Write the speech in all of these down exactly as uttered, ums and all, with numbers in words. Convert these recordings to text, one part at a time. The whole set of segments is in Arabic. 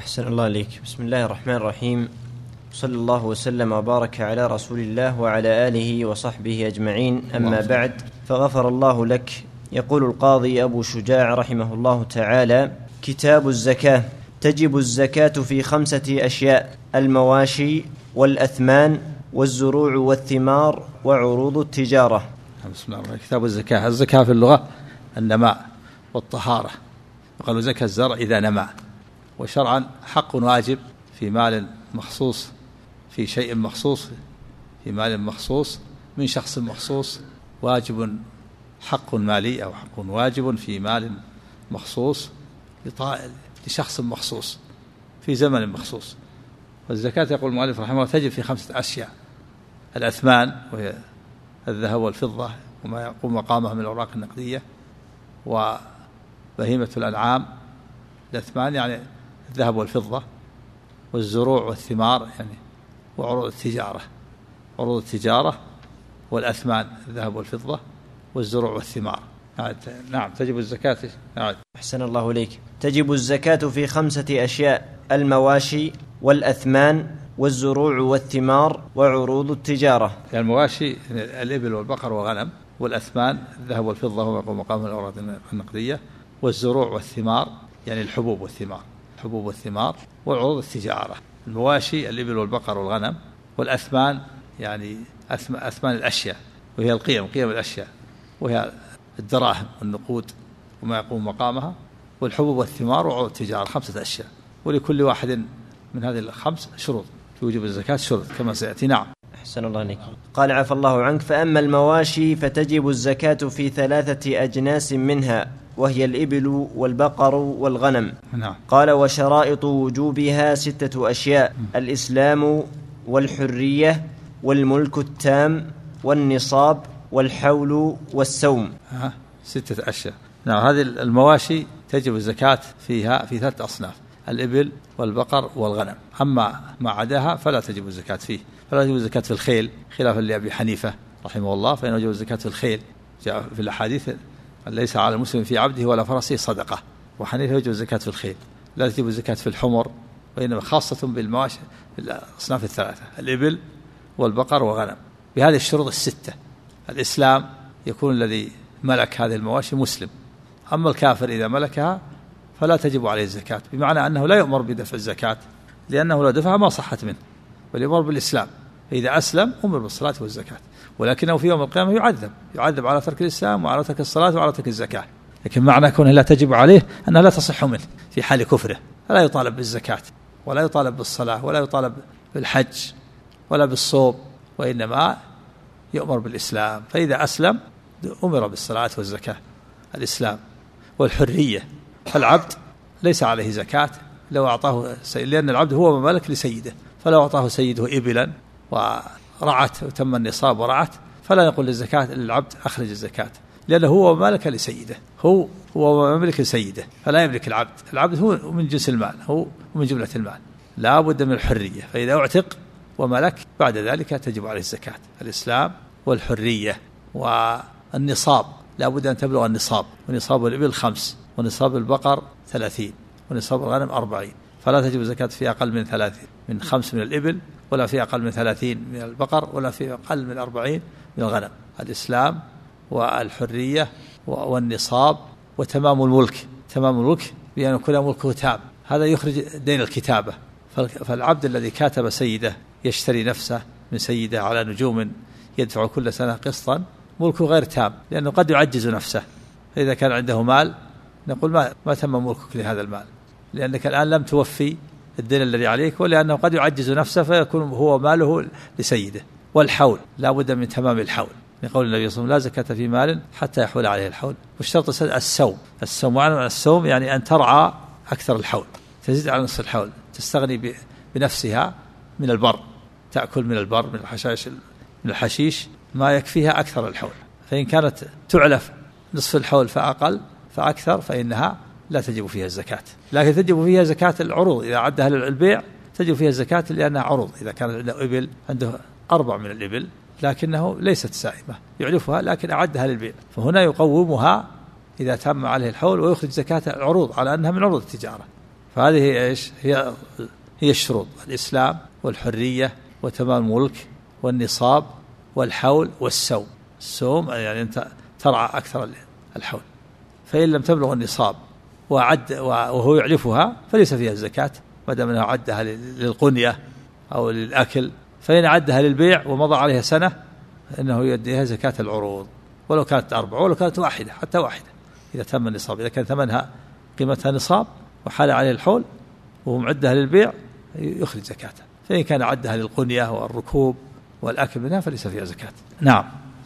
أحسن الله إليك. بسم الله الرحمن الرحيم، صلى الله وسلم وبارك على رسول الله وعلى آله وصحبه أجمعين، أما بعد، فغفر الله لك. يقول القاضي أبو شجاع رحمه الله تعالى: كتاب الزكاة. تجب الزكاة في خمسة أشياء: المواشي والأثمان والزروع والثمار وعروض التجارة. بسم الله. كتاب الزكاة. الزكاة في اللغة النماء والطهارة، وقالوا زكاة الزرع إذا نمى. وشرعا حق واجب في مال مخصوص، في شيء مخصوص، في مال مخصوص من شخص مخصوص، واجب حق مالي أو حق واجب في مال مخصوص لشخص مخصوص في زمن مخصوص. والزكاة يقول المؤلف رحمه الله تجب في خمسة أشياء: الأثمان وهي الذهب والفضة وما يقوم مقامها من الأوراق النقدية، وبهيمة الأنعام. الأثمان يعني الذهب والفضة، والزروع والثمار يعني وعروض التجارة، عروض التجارة والأثمان الذهب والفضة والزروع والثمار. نعم تجب الزكاة. نعم. أحسن الله إليك. تجب الزكاة في خمسة أشياء: المواشي والأثمان والزروع والثمار وعروض التجارة. يعني المواشي الإبل والبقر والغنم، والأثمان الذهب والفضة وما يقوم مقام الأوراق النقدية، والزروع والثمار يعني الحبوب والثمار، الحبوب والثمار وعروض التجارة. المواشي الإبل والبقر والغنم، والأثمان يعني أثمان الأشياء وهي القيم، قيم الأشياء وهي الدراهم والنقود وما يقوم مقامها، والحبوب والثمار وعروض التجارة. خمسة أشياء، ولكل واحد من هذه الخمس شروط في وجوب الزكاة، شروط كما سيأتي. نعم. أحسن الله عليك. قال عفى الله عنك: فأما المواشي فتجب الزكاة في ثلاثة أجناس منها، وهي الإبل والبقر والغنم. نعم. قال: وشرائط وجوبها ستة أشياء: الإسلام والحرية والملك التام والنصاب والحول والسوم. ها ستة أشياء. نعم. هذه المواشي تجب الزكاة فيها في ثلاث أصناف: الإبل والبقر والغنم. أما ما عداها فلا تجب الزكاة فيه. فلا تجب الزكاة في الخيل خلافا لأبي حنيفة رحمه الله، فإنه يجب الزكاة في الخيل. جاء في الأحاديث: ليس على المسلم في عبده ولا فرسه صدقة. وحنيفة يجب الزكاة في الخيل. لا تجب الزكاة في الحمر، وإنما خاصة بالمواشي الأصناف الثلاثة: الإبل والبقر والغنم، بهذه الشروط الستة. الإسلام يكون الذي ملك هذه المواشي مسلم، أما الكافر إذا ملكها فلا تجب عليه الزكاة، بمعنى أنه لا يؤمر بدفع الزكاة، لأنه لو دفعها ما صحت منه، بل يؤمر بالإسلام. فإذا أسلم أمر بالصلاة والزكاة، ولكنه في يوم القيامة يعذب يعذب على ترك الإسلام وعلى ترك الصلاة وعلى ترك الزكاة. لكن معنى كونه لا تجب عليه أنها لا تصح منه في حال كفره، فلا يطالب بالزكاة ولا يطالب بالصلاة ولا يطالب بالحج ولا بالصوم، وإنما يؤمر بالإسلام. فإذا أسلم أمر بالصلاة والزكاة. الإسلام. والحرية، فالعبد ليس عليه زكاة لو أعطاه سيد، لأن العبد هو مملك لسيده، فلو أعطاه سيده إبلا ورعت وتم النصاب ورعت فلا يقول للزكاة للعبد أخرج الزكاة، لأنه هو مملك لسيده، هو هو مملك لسيده، فلا يملك العبد. العبد هو من جنس المال، هو من جملة المال، لا بد من الحرية. فإذا أعتق وملك بعد ذلك تجب عليه الزكاة. الإسلام والحرية والنصاب، لا بد أن تبلغ النصاب، ونصاب الإبل خمس، ونصاب البقر ثلاثين، ونصاب الغنم أربعين، فلا تجب الزكاة في أقل من ثلاثين، من خمس من الإبل، ولا في أقل من ثلاثين من البقر، ولا في أقل من أربعين من الغنم. الإسلام والحرية والنصاب وتمام الملك. تمام الملك بأن يكون ملكه تام، هذا يخرج دين الكتابة. فالعبد الذي كاتب سيده يشتري نفسه من سيده على نجوم يدفع كل سنة قسطا، ملكه غير تام، لأنه قد يعجز نفسه. فإذا كان عنده مال نقول ما, ما تم ملكك لهذا المال، لأنك الآن لم توفي الدين الذي عليك، ولأنه قد يعجز نفسه فيكون هو ماله لسيده. والحول، لا بد من تمام الحول، لقول النبي صلى الله عليه وسلم: لا زكاة في مال حتى يحول عليه الحول. والشرط السوم. السوم معنى السوم يعني أن ترعى أكثر الحول، تزيد على نصف الحول، تستغني بنفسها من البر، تأكل من البر من الحشائش من الحشيش ما يكفيها أكثر الحول. فإن كانت تعلف نصف الحول فأقل فأكثر فإنها لا تجب فيها الزكاة. لكن تجب فيها زكاة العروض إذا عدها للبيع، تجب فيها الزكاة لأنها عروض. إذا كان عنده إبل، عنده أربع من الإبل لكنه ليست سائمة يعلفها لكن أعدها للبيع، فهنا يقومها إذا تم عليه الحول ويخرج زكاة العروض على أنها من عروض التجارة. فهذه إيش هي هي الشروط: الإسلام والحرية وتمام الملك والنصاب والحول والسوم. السوم يعني أنت ترعى أكثر الحول، فإن لم تبلغ النصاب وعد وهو يعرفها فليس فيها الزكاة ما دام أنه عدها للقنية أو للأكل. فإن عدها للبيع ومضى عليها سنة إنه يديها زكاة العروض، ولو كانت أربعة ولو كانت واحدة، حتى واحدة إذا تم النصاب. إذا كان ثمنها قيمتها نصاب وحال عليه الحول وهو معدها للبيع يخرج زكاة. فإن كان عدها للقنية والركوب والأكل منها فليس فيها زكاة. نعم،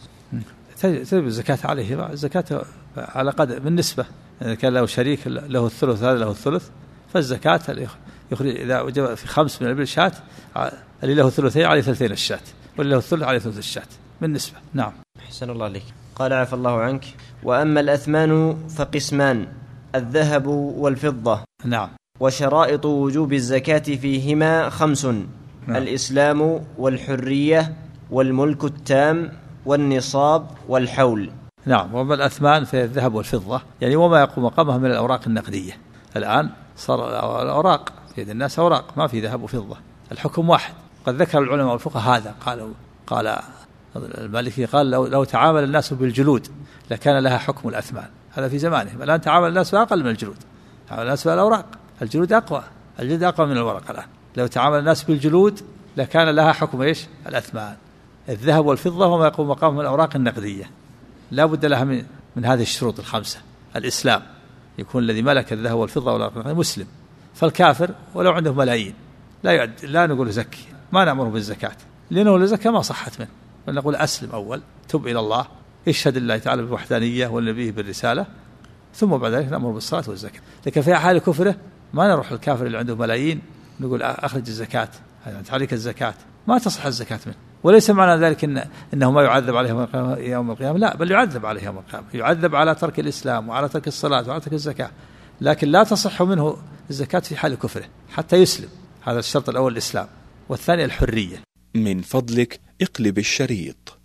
تجب الزكاة عليه. الزكاة على قدر بالنسبة، إذا كان له شريك له الثلث هذا له الثلث، فالزكاة يخرج إذا وجب في خمس من الإبل شاة، اللي له ثلثين عليه ثلثين الشاة، واللي له الثلث عليه ثلث الشاة بالنسبة. نعم. أحسن الله عليك. قال عفى الله عنك: وأما الأثمان فقسمان: الذهب والفضة. نعم. وشرائط وجوب الزكاة فيهما خمس: نعم. الإسلام والحرية والملك التام والنصاب والحول. نعم. وأما الأثمان في الذهب والفضة يعني وما يقوم مقامها من الأوراق النقدية. الآن صار الأوراق في يد الناس أوراق، ما في ذهب وفضة، الحكم واحد. قد ذكر العلماء والفقهاء هذا، قالوا قال المالكي قال لو, لو تعامل الناس بالجلود لكان لها حكم الأثمان. هذا في زمانهم. الآن تعامل الناس بأقل من الجلود، تعامل الناس بالأوراق، الجلود أقوى، الجلد أقوى من الورق. الآن لو تعامل الناس بالجلود لكان لها حكم إيش؟ الأثمان. الذهب والفضة وما يقوم مقام من الأوراق النقدية لا بد لها من, من هذه الشروط الخمسة. الإسلام يكون الذي ملك الذهب والفضة والأوراق مسلم. فالكافر ولو عنده ملايين لا يعد لا نقول زكي، ما نأمره بالزكاة، لأنه الزكاة ما صحت منه. نقول أسلم أول، تب إلى الله، اشهد الله تعالى بالوحدانية والنبي بالرسالة، ثم بعد ذلك نأمر بالصلاة والزكاة. لكن في حال كفره ما نروح الكافر اللي عنده ملايين نقول أخرج الزكاة، عليك الزكاة، ما تصح الزكاة منه. وليس معنى ذلك إن إنه ما يعذب عليه يوم القيامة، لا، بل يعذب عليه يوم القيامة، يعذب على ترك الإسلام وعلى ترك الصلاة وعلى ترك الزكاة، لكن لا تصح منه الزكاة في حال كفره حتى يسلم. هذا الشرط الأول الإسلام، والثاني الحرية. من فضلك اقلب الشريط.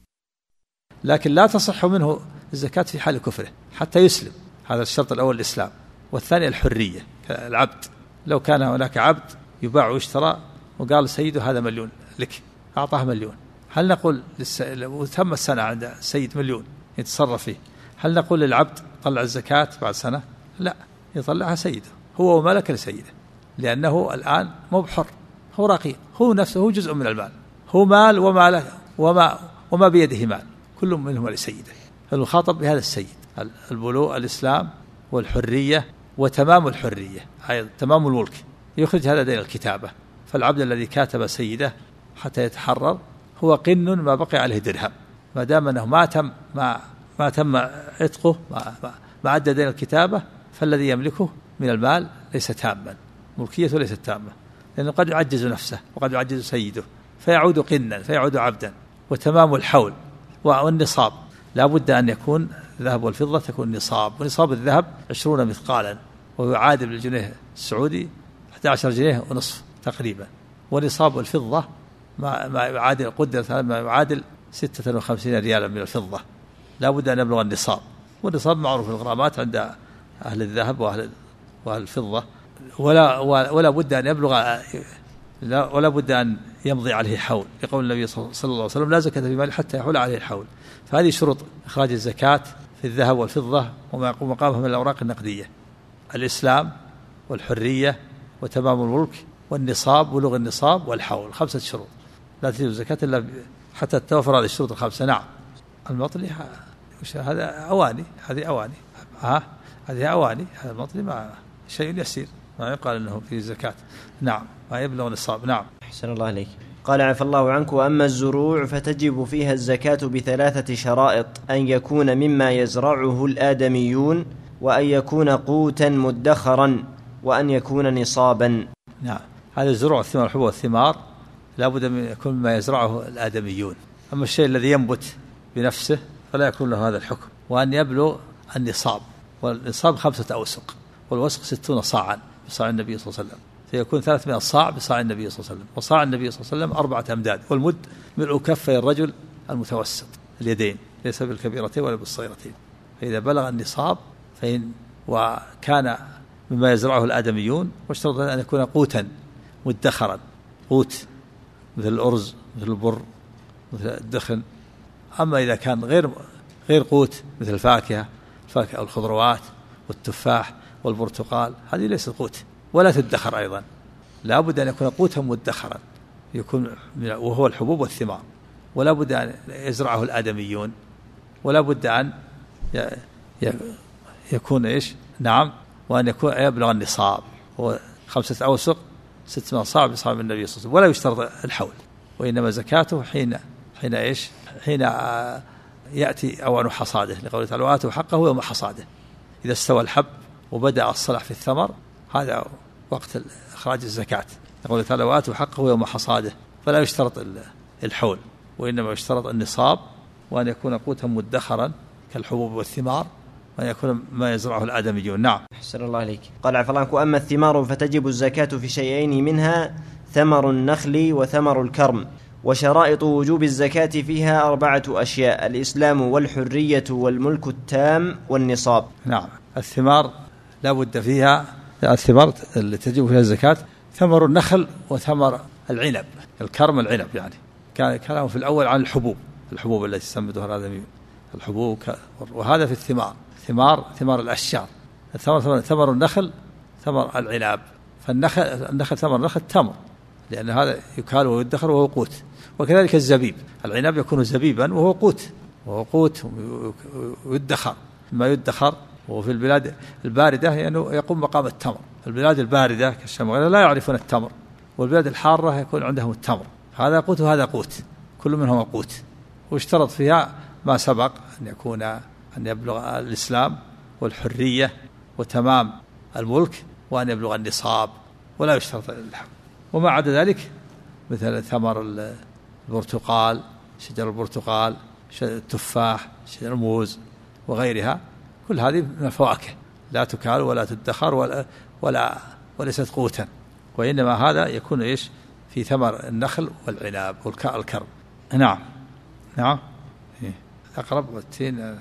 لكن لا تصح منه الزكاة في حال كفره حتى يسلم. هذا الشرط الأول الإسلام، والثاني الحرية. العبد لو كان هناك عبد يباع ويشترى وقال سيده هذا مليون لك، أعطاه مليون، هل نقول للس... وتم السنة عند سيد مليون يتصرف فيه، هل نقول للعبد طلع الزكاة بعد سنة؟ لا، يطلعها سيده، هو وملك لسيده، لأنه الآن مو بحر، هو رقيق، هو نفسه هو جزء من المال، هو مال وما له وما وما بيده مال، كل منهما لسيده. المخاطب بهذا السيد البلوغ، الإسلام والحرية وتمام الحرية، أي تمام الملك، يخرج هذا دين الكتابة. فالعبد الذي كاتب سيده حتى يتحرر هو قن ما بقي عليه درهم، ما دام أنه ما تم ما ما تم عتقه، ما ما عدى دين الكتابة، فالذي يملكه من المال ليس تاما، ملكيته ليست تامة، لأنه قد يعجز نفسه وقد يعجز سيده فيعود قنا، فيعود عبدا. وتمام الحول والنصاب، لا بد أن يكون الذهب والفضة تكون نصاب، ونصاب الذهب عشرون مثقالا، ويعادل بالجنيه السعودي أحد عشر جنيه ونصف تقريبا. ونصاب الفضة ما ما يعادل قدر ما يعادل ستة وخمسين ريالا من الفضة، لا بد أن يبلغ النصاب. والنصاب معروف الغرامات عند أهل الذهب وأهل وأهل الفضة، ولا ولا بد أن يبلغ لا ولا بد أن يمضي عليه حول، يقول النبي صلى الله عليه وسلم لا زكاة في مال حتى يحول عليه الحول. فهذه شروط إخراج الزكاة في الذهب والفضة وما يقوم مقامها من الأوراق النقدية: الإسلام والحرية وتمام الملك والنصاب، بلوغ النصاب والحول. خمسة شروط لا تجب الزكاة إلا حتى توفر هذه الشروط الخمسة. نعم. المطلي هذا أواني، هذه أواني، ها هذه أواني، هذا المطلي ما شيء يسير، ما يقال أنه في زكاة. نعم، ما يبلغ النصاب. نعم. أحسن الله عليك. قال عفى الله عنك: وأما الزروع فتجب فيها الزكاة بثلاثة شرائط: أن يكون مما يزرعه الآدميون، وأن يكون قوتا مدخرا، وأن يكون نصابا. نعم. هذا الزروع الثمار الحبوب والثمار لا بد من يكون مما يزرعه الآدميون. أما الشيء الذي ينبت بنفسه فلا يكون له هذا الحكم. وأن يبلغ النصاب، والنصاب خمسة أوسق، والوسق ستون صاعا بصاع النبي صلى الله عليه وسلم، فيكون ثلاثمائة صاع بصاع النبي صلى الله عليه وسلم. وصاع النبي صلى الله عليه وسلم أربعة أمداد، والمد ملء كفي الرجل المتوسط اليدين، ليس بالكبيرتين ولا بالصغيرتين. فإذا بلغ النصاب فإن وكان مما يزرعه الآدميون، واشترط أن يكون قوتا مدخرا، قوت مثل الأرز مثل البر مثل الدخن. أما إذا كان غير غير قوت مثل الفاكهة الفاكهة أو الخضروات والتفاح والبرتقال، هذه ليست قوت ولا تدخر أيضا، لا بد أن يكون قوتا مدخرا يكون وهو الحبوب والثمار، ولا بد أن يزرعه الآدميون، ولا بد أن يكون إيش نعم وأن يكون يبلغ النصاب، هو خمسة أوسق ستمائة صاع بصاع النبي صلى الله عليه وسلم، ولا يشترط الحول، وإنما زكاته حين حين إيش حين يأتي أوان حصاده، لقوله تعالى وآتوا حقه يوم حصاده. إذا استوى الحب وبدأ الصلاح في الثمر هذا وقت إخراج الزكاة، لقوله تعالى وآتوا حقه يوم حصاده، فلا يشترط الحول، وإنما يشترط النصاب، وأن يكون قوتا مدخرا كالحبوب والثمار، وأن يكون ما يزرعه الآدميون. نعم. أحسن الله عليك. قال عفوا عنك أما الثمار فتجب الزكاة في شيئين منها ثمر النخل وثمر الكرم، وشرائط وجوب الزكاة فيها أربعة أشياء: الإسلام والحرية والملك التام والنصاب. نعم. الثمار لا بد فيها، الثمار اللي تجب فيها الزكاة ثمر النخل وثمر العنب، الكرم العنب يعني. كان كلامه في الأول عن الحبوب، الحبوب التي تستنبتها الآدميون، الحبوب، وهذا في الثمار، ثمار ثمار الأشجار، ثمر ثمر النخل ثمر العنب. فالنخل النخل ثمر النخل تمر، لأن هذا يكال ويدخر وهو قوت. وكذلك الزبيب، العنب يكون زبيبا وهو قوت، وهو قوت ويدخر، ما يدخر. وفي البلاد الباردة يعني يقوم مقام التمر، البلاد الباردة كالشام لا يعرفون التمر، والبلاد الحارة يكون عندهم التمر، هذا قوت وهذا قوت، كل منهم قوت. واشترط فيها ما سبق أن يكون أن يبلغ الإسلام والحرية وتمام الملك، وأن يبلغ النصاب، ولا يشترط الحول. وما عدا ذلك مثل ثمر البرتقال، شجر البرتقال، شجر التفاح، شجر الموز وغيرها، كل هذه من الفواكه لا تكال ولا تدخر ولا ولا وليست قوتا، وإنما هذا يكون إيش في ثمر النخل والعنب والكرم. نعم. نعم. أقرب والتين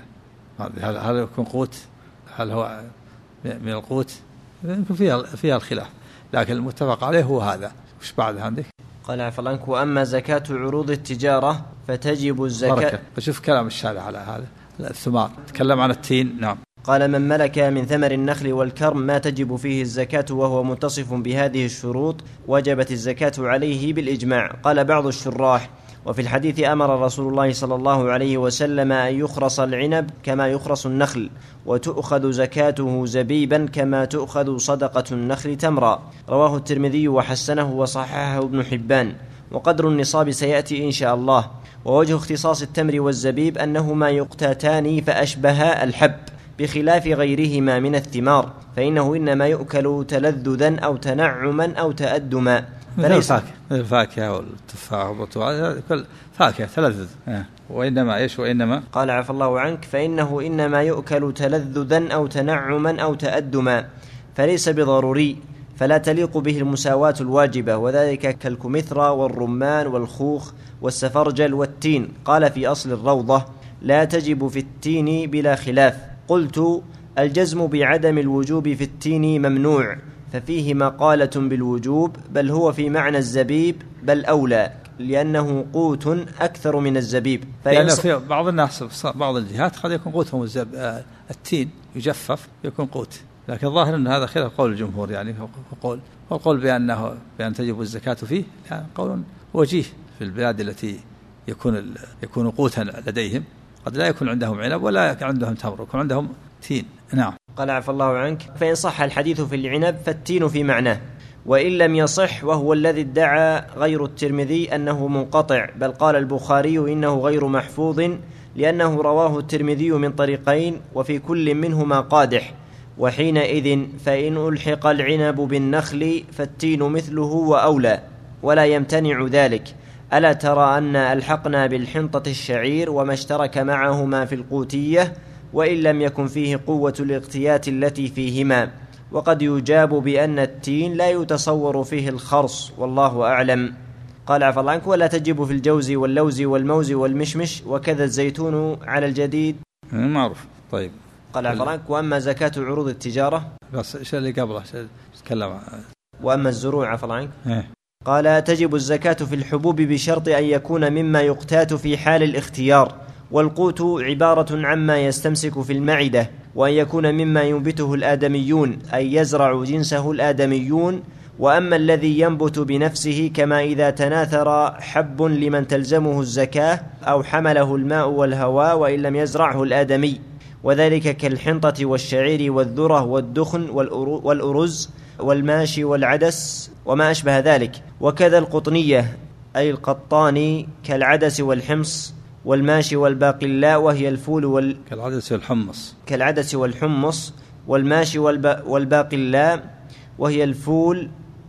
هل هل يكون قوت؟ هل هو من القوت؟ يمكن فيها فيها الخلاف، لكن المتفق عليه هو هذا. وش بعد عندك؟ قال عفوا عنك وأما زكاة عروض التجارة فتجب الزكاة. بشوف كلام الشارع على هذا الثمار، تكلم عن التين. نعم. قال من ملك من ثمر النخل والكرم ما تجب فيه الزكاة وهو متصف بهذه الشروط وجبت الزكاة عليه بالإجماع. قال بعض الشراح وفي الحديث أمر رسول الله صلى الله عليه وسلم أن يخرص العنب كما يخرص النخل، وتؤخذ زكاته زبيبا كما تؤخذ صدقة النخل تمرا. رواه الترمذي وحسنه وصححه ابن حبان. وقدر النصاب سيأتي إن شاء الله. ووجه اختصاص التمر والزبيب أنهما يقتاتان فأشبها الحب، بخلاف غيرهما من الثمار، فإنه إنما يؤكل تلذذا أو تنعما أو تأدما. فليس الفاكهة والتفاح والبرتقال كل فاكهة تلذذ، وإنما إيش وإنما قال عفى الله عنك فإنه إنما يؤكل تلذذا أو تنعما أو تأدما، فليس بضروري، فلا تليق به المساواة الواجبة، وذلك كالكمثرى والرمان والخوخ والسفرجل والتين. قال في أصل الروضة لا تجب في التين بلا خلاف. قلت الجزم بعدم الوجوب في التين ممنوع، ففيه مقالة بالوجوب، بل هو في معنى الزبيب بل أولى، لأنه قوت أكثر من الزبيب. لأن في بعض الناس بعض الجهات قد يكون قوتهم الزب... التين يجفف يكون قوت، لكن الظاهر أن هذا خلاف قول الجمهور، يعني قول والقول بأنه بأن تجب الزكاة فيه يعني قول وجيه في البلاد التي يكون يكون قوتا لديهم، قد لا يكون عندهم عنب ولا يكون عندهم تمر، يكون عندهم تين. نعم. قال عفى الله عنك فإن صح الحديث في العنب فالتين في معناه، وإن لم يصح وهو الذي ادعى غير الترمذي أنه منقطع، بل قال البخاري إنه غير محفوظ لأنه رواه الترمذي من طريقين وفي كل منهما قادح، وحينئذ فإن ألحق العنب بالنخل فالتين مثله وأولى، ولا يمتنع ذلك. ألا ترى أن ألحقنا بالحنطة الشعير وما اشترك معهما في القوتية، وإن لم يكن فيه قوة الاقتيات التي فيهما. وقد يجاب بأن التين لا يتصور فيه الخرص، والله أعلم. قال عفى الله عنك ولا تجب في الجوز واللوز والموز والمشمش، وكذا الزيتون على الجديد. معروف. طيب قال عفرانك وأما زكاة عروض التجارة بس إيش اللي قبله تكلم. وأما الزروع عفرانك قال تجب الزكاة في الحبوب بشرط أن يكون مما يقتات في حال الاختيار، والقوت عبارة عما يستمسك في المعدة، وأن يكون مما ينبته الآدميون أي يزرع جنسه الآدميون. وأما الذي ينبت بنفسه كما إذا تناثر حب لمن تلزمه الزكاة أو حمله الماء والهواء وإن لم يزرعه الآدمي، وذلك كالحنطة والشعير والذرة والدخن والأرز والماشي والعدس وما أشبه ذلك. وكذا القطنية أي القطاني كالعدس والحمص والماشي والباقلاء وهي الفول وال... كالعدس والحمص كالعدس والحمص والماشي والب... والباقلاء وهي الفول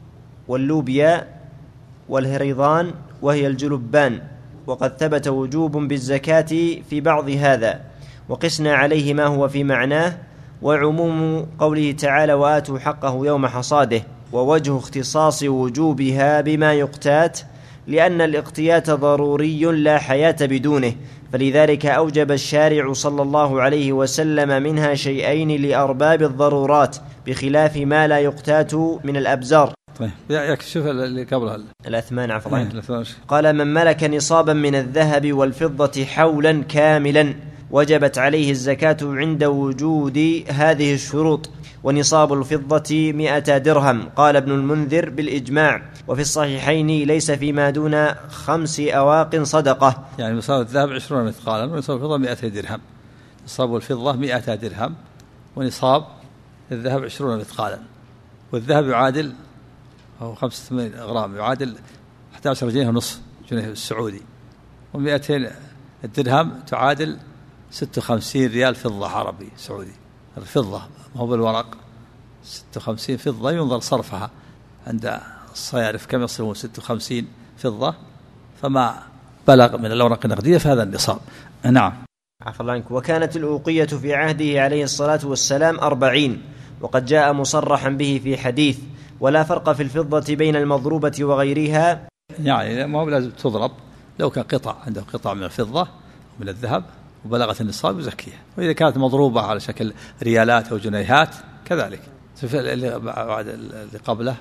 واللوبيا والهريضان وهي الجلبان. وقد ثبت وجوب بالزكاة في بعض هذا، وقسنا عليه ما هو في معناه، وعموم قوله تعالى وآتوا حقه يوم حصاده، ووجه اختصاص وجوبها بما يقتات لأن الاقتيات ضروري لا حياة بدونه، فلذلك أوجب الشارع صلى الله عليه وسلم منها شيئين لأرباب الضرورات بخلاف ما لا يقتات من الأبزار. طيب يكشف اللي قبلها الأثمان عفوا. قال من ملك نصابا من الذهب والفضة حولا كاملا وجبت عليه الزكاة عند وجود هذه الشروط، ونصاب الفضة مئة درهم. قال ابن المنذر بالإجماع، وفي الصحيحين ليس فيما دون خمس أواق صدقة. يعني نصاب الذهب عشرون مثقالا ونصاب الفضة مئة درهم. نصاب الفضة مئة درهم ونصاب الذهب عشرون مثقالا، والذهب يعادل أو خمسة غرام يعادل أحد عشر جنيه ونصف جنيه السعودي، ومئتين الدرهم تعادل ستة وخمسين ريال فضة عربي سعودي. الفضة ما هو بالورق، ستة وخمسين فضة ينظر صرفها عند الصيارف كم يصرفون ستة وخمسين فضة، فما بلغ من الأوراق النقدية فهذا النصاب. نعم. عفوا الله عنك. وكانت الأوقية في عهده عليه الصلاة والسلام أربعين، وقد جاء مصرحا به في حديث ولا فرق في الفضة بين المضروبة وغيرها. يعني ما هو لازم تضرب، لو كان قطع عنده قطع من الفضة ومن الذهب وبلغت النصاب يزكيها، وإذا كانت مضروبة على شكل ريالات أو جنيهات كذلك. اللي بعد اللي قبله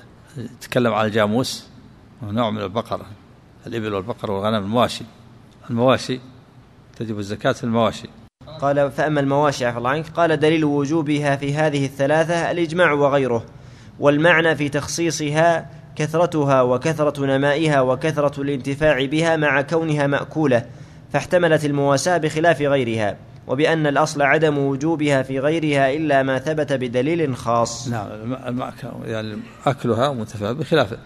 تكلم على الجاموس ونوع من البقر، الإبل والبقر والغنم. المواشي المواشي تجب الزكاة في المواشي. قال فأما المواشي عفوا الله عنك قال دليل وجوبها في هذه الثلاثة الإجماع وغيره، والمعنى في تخصيصها كثرتها وكثرة نمائها وكثرة الانتفاع بها مع كونها مأكولة، فاحتملت المواساة بخلاف غيرها، وبأن الأصل عدم وجوبها في غيرها إلا ما ثبت بدليل خاص. نعم. يعني أكلها منتفع بخلاف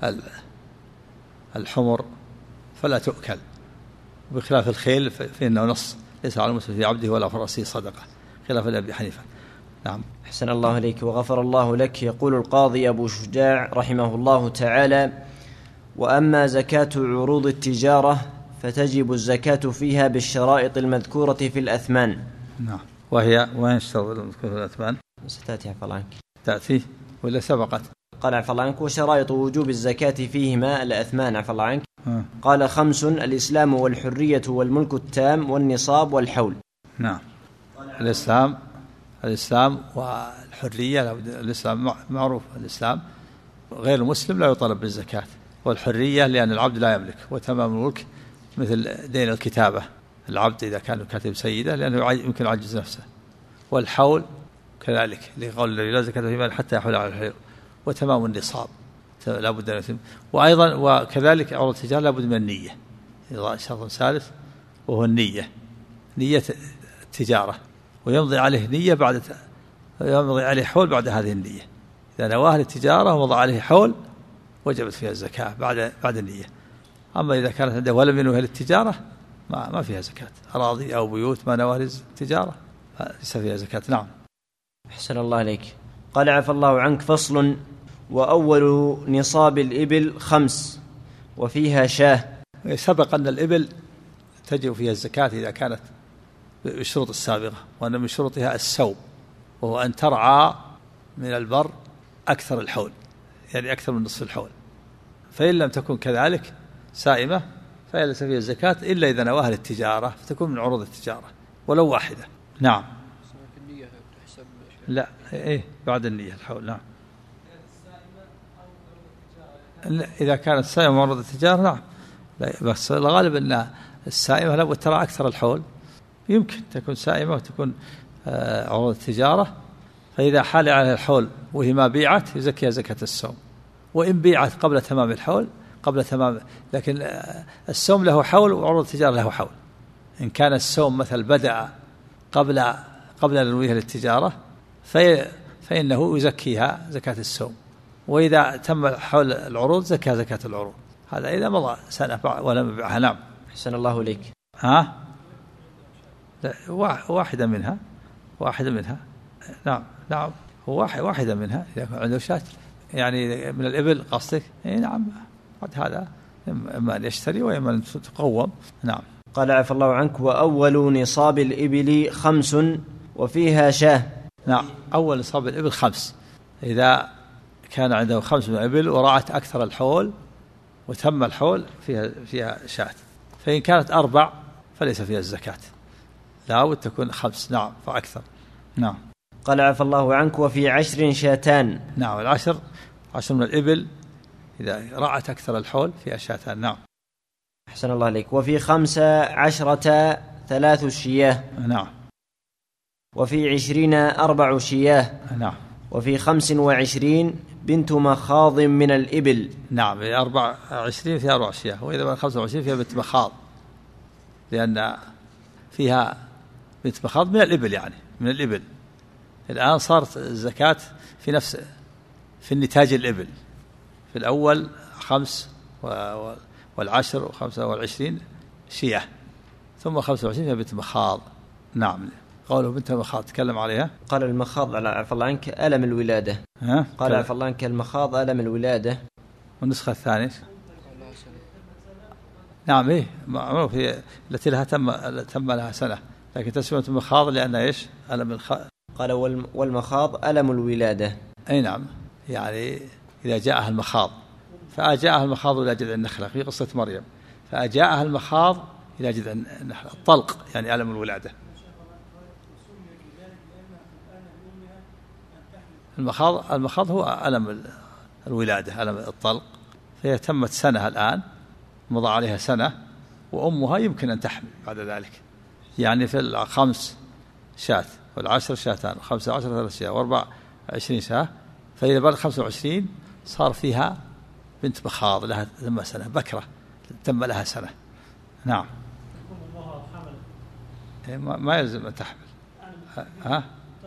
الحمر فلا تؤكل، بخلاف الخيل فإنه نص ليس على المسلم في عبده ولا فرسه صدقة، خلاف أبي حنيفة. نعم. أحسن الله إليك وغفر الله لك. يقول القاضي أبو شجاع رحمه الله تعالى: وأما زكاة عروض التجارة فتجب الزكاة فيها بالشرائط المذكورة في الأثمان. نعم. وهي وين الشرائط المذكورة في الأثمان؟ ستأتي عفوا عنك. تأتي ولا سبقت؟ قال عفوا عنك وشرائط وجوب الزكاة فيهما الأثمان عفوا عنك. قال خمس: الإسلام والحرية والملك التام والنصاب والحول. نعم. الإسلام الإسلام والحرية. الإسلام معروف، الإسلام غير المسلم لا يطالب بالزكاة، والحرية لأن العبد لا يملك، وتمام الملك مثل دين الكتابة، العبد إذا كان كاتب سيدة لأنه يمكن يعجز نفسه، والحول كذلك لقول لا زكاة في مال حتى يحول على الحول، وتمام النصاب لا بد أن يتم. وأيضا وكذلك عروض التجارة لا بد من النية، شرط ثالث وهو النية، نية التجارة، ويمضي عليه نية بعد يمضي عليه حول بعد هذه النية. إذا نواه للتجارة وضع عليه حول وجبت فيها الزكاة بعد بعد النية. أما إذا كانت عنده ولم ينوها للتجارة ما ما فيها زكاة، أراضي أو بيوت ما نواه للتجارة ليس فيها زكاة. نعم. أحسن الله عليك. قال عفى الله عنك: فصل: وأول نصاب الإبل خمس وفيها شاه. سبق أن الإبل تجب فيها الزكاة إذا كانت بالشروط السابقة، وأن من شروطها السوم، وهو أن ترعى من البر أكثر الحول، يعني أكثر من نصف الحول، فإن لم تكن كذلك سائمة فليس فيها الزكاة إلا إذا نواها للتجارة فتكون من عروض التجارة ولو واحدة. نعم. لا إيه بعد النية الحول. نعم. إذا كانت السائمة عروض التجارة نعم، بس الغالب أن السائمة لابد ترى أكثر الحول. يمكن تكون سائمة وتكون عروض التجارة، فإذا حال على الحول وهي ما بيعت يزكيها زكاة السوم، وإن بيعت قبل تمام الحول قبل تمام، لكن السوم له حول وعروض التجارة له حول. إن كان السوم مثل بدأ قبل قبل أن ينويها للتجارة في فإنه يزكيها زكاة السوم، وإذا تم حول العروض زكاة زكاة العروض. هذا إذا مضى سنة ولم يبيعها. نعم. أحسن الله إليك. ها لا واحدة منها واحدة منها نعم نعم هو واحد واحدة منها إذا كان عنده شاة يعني من الإبل قصدك. إيه نعم. بعد هذا إما أن يشتري وإما أن تقوم. نعم. قال عفى الله عنك: وأول نصاب الإبل خمس وفيها شاه. نعم. أول نصاب الإبل خمس، إذا كان عنده خمس من الإبل ورعت أكثر الحول وتم الحول فيها فيها شاة. فإن كانت أربع فليس فيها الزكاة، لا بد تكون خمس. نعم فأكثر. نعم. قال عفى الله عنك: وفي عشر شاتان. نعم. العشر عشر من الإبل إذا رعت أكثر الحول فيها شاتان. نعم. أحسن الله عليك. وفي خمسة عشرة ثلاث شياه. نعم. وفي عشرين أربع شياه. نعم. وفي خمس وعشرين بنت مخاض من الإبل. نعم. أربع عشرين فيها أربع شياه، وإذا كان خمسة وعشرين فيها بنت مخاض، لأن فيها بنت مخاض من الإبل، يعني من الإبل. الآن صارت الزكاة في نفس في النتاج الإبل. في الأول خمس والعشر وخمسة والعشرين شياه، ثم خمسة وعشرين فيها بنت مخاض. نعم. قوله بنت مخاض تكلم عليها. قال المخاض على عفى الله عنك ألم الولادة. ها؟ قال عفى الله عنك المخاض ألم الولادة. والنسخة الثانية نعم إيه معروف، هي التي لها تم تم لها سنة، لكن تسمية المخاض لأن إيش ألم الخ. قال والمخاض ألم الولادة. أي نعم، يعني إذا جاءها المخاض، فأجاءها المخاض إلى جذع النخلة في قصة مريم، فأجاءها المخاض إلى جذع النخلة الطلق، يعني ألم الولادة. المخاض المخاض هو ألم الولادة، ألم الطلق. فهي تمت سنة الآن، مضى عليها سنة، وأمها يمكن أن تحمل بعد ذلك. يعني في الخمس شاة والعشر شاتان وخمسة عشر ثلاث شاة وأربع عشرين شاة، فإذا بعد خمسة وعشرين صار فيها بنت مخاض لها تم سنة، بكرة تم لها سنة. نعم. ما يلزم أن تحمل. ها؟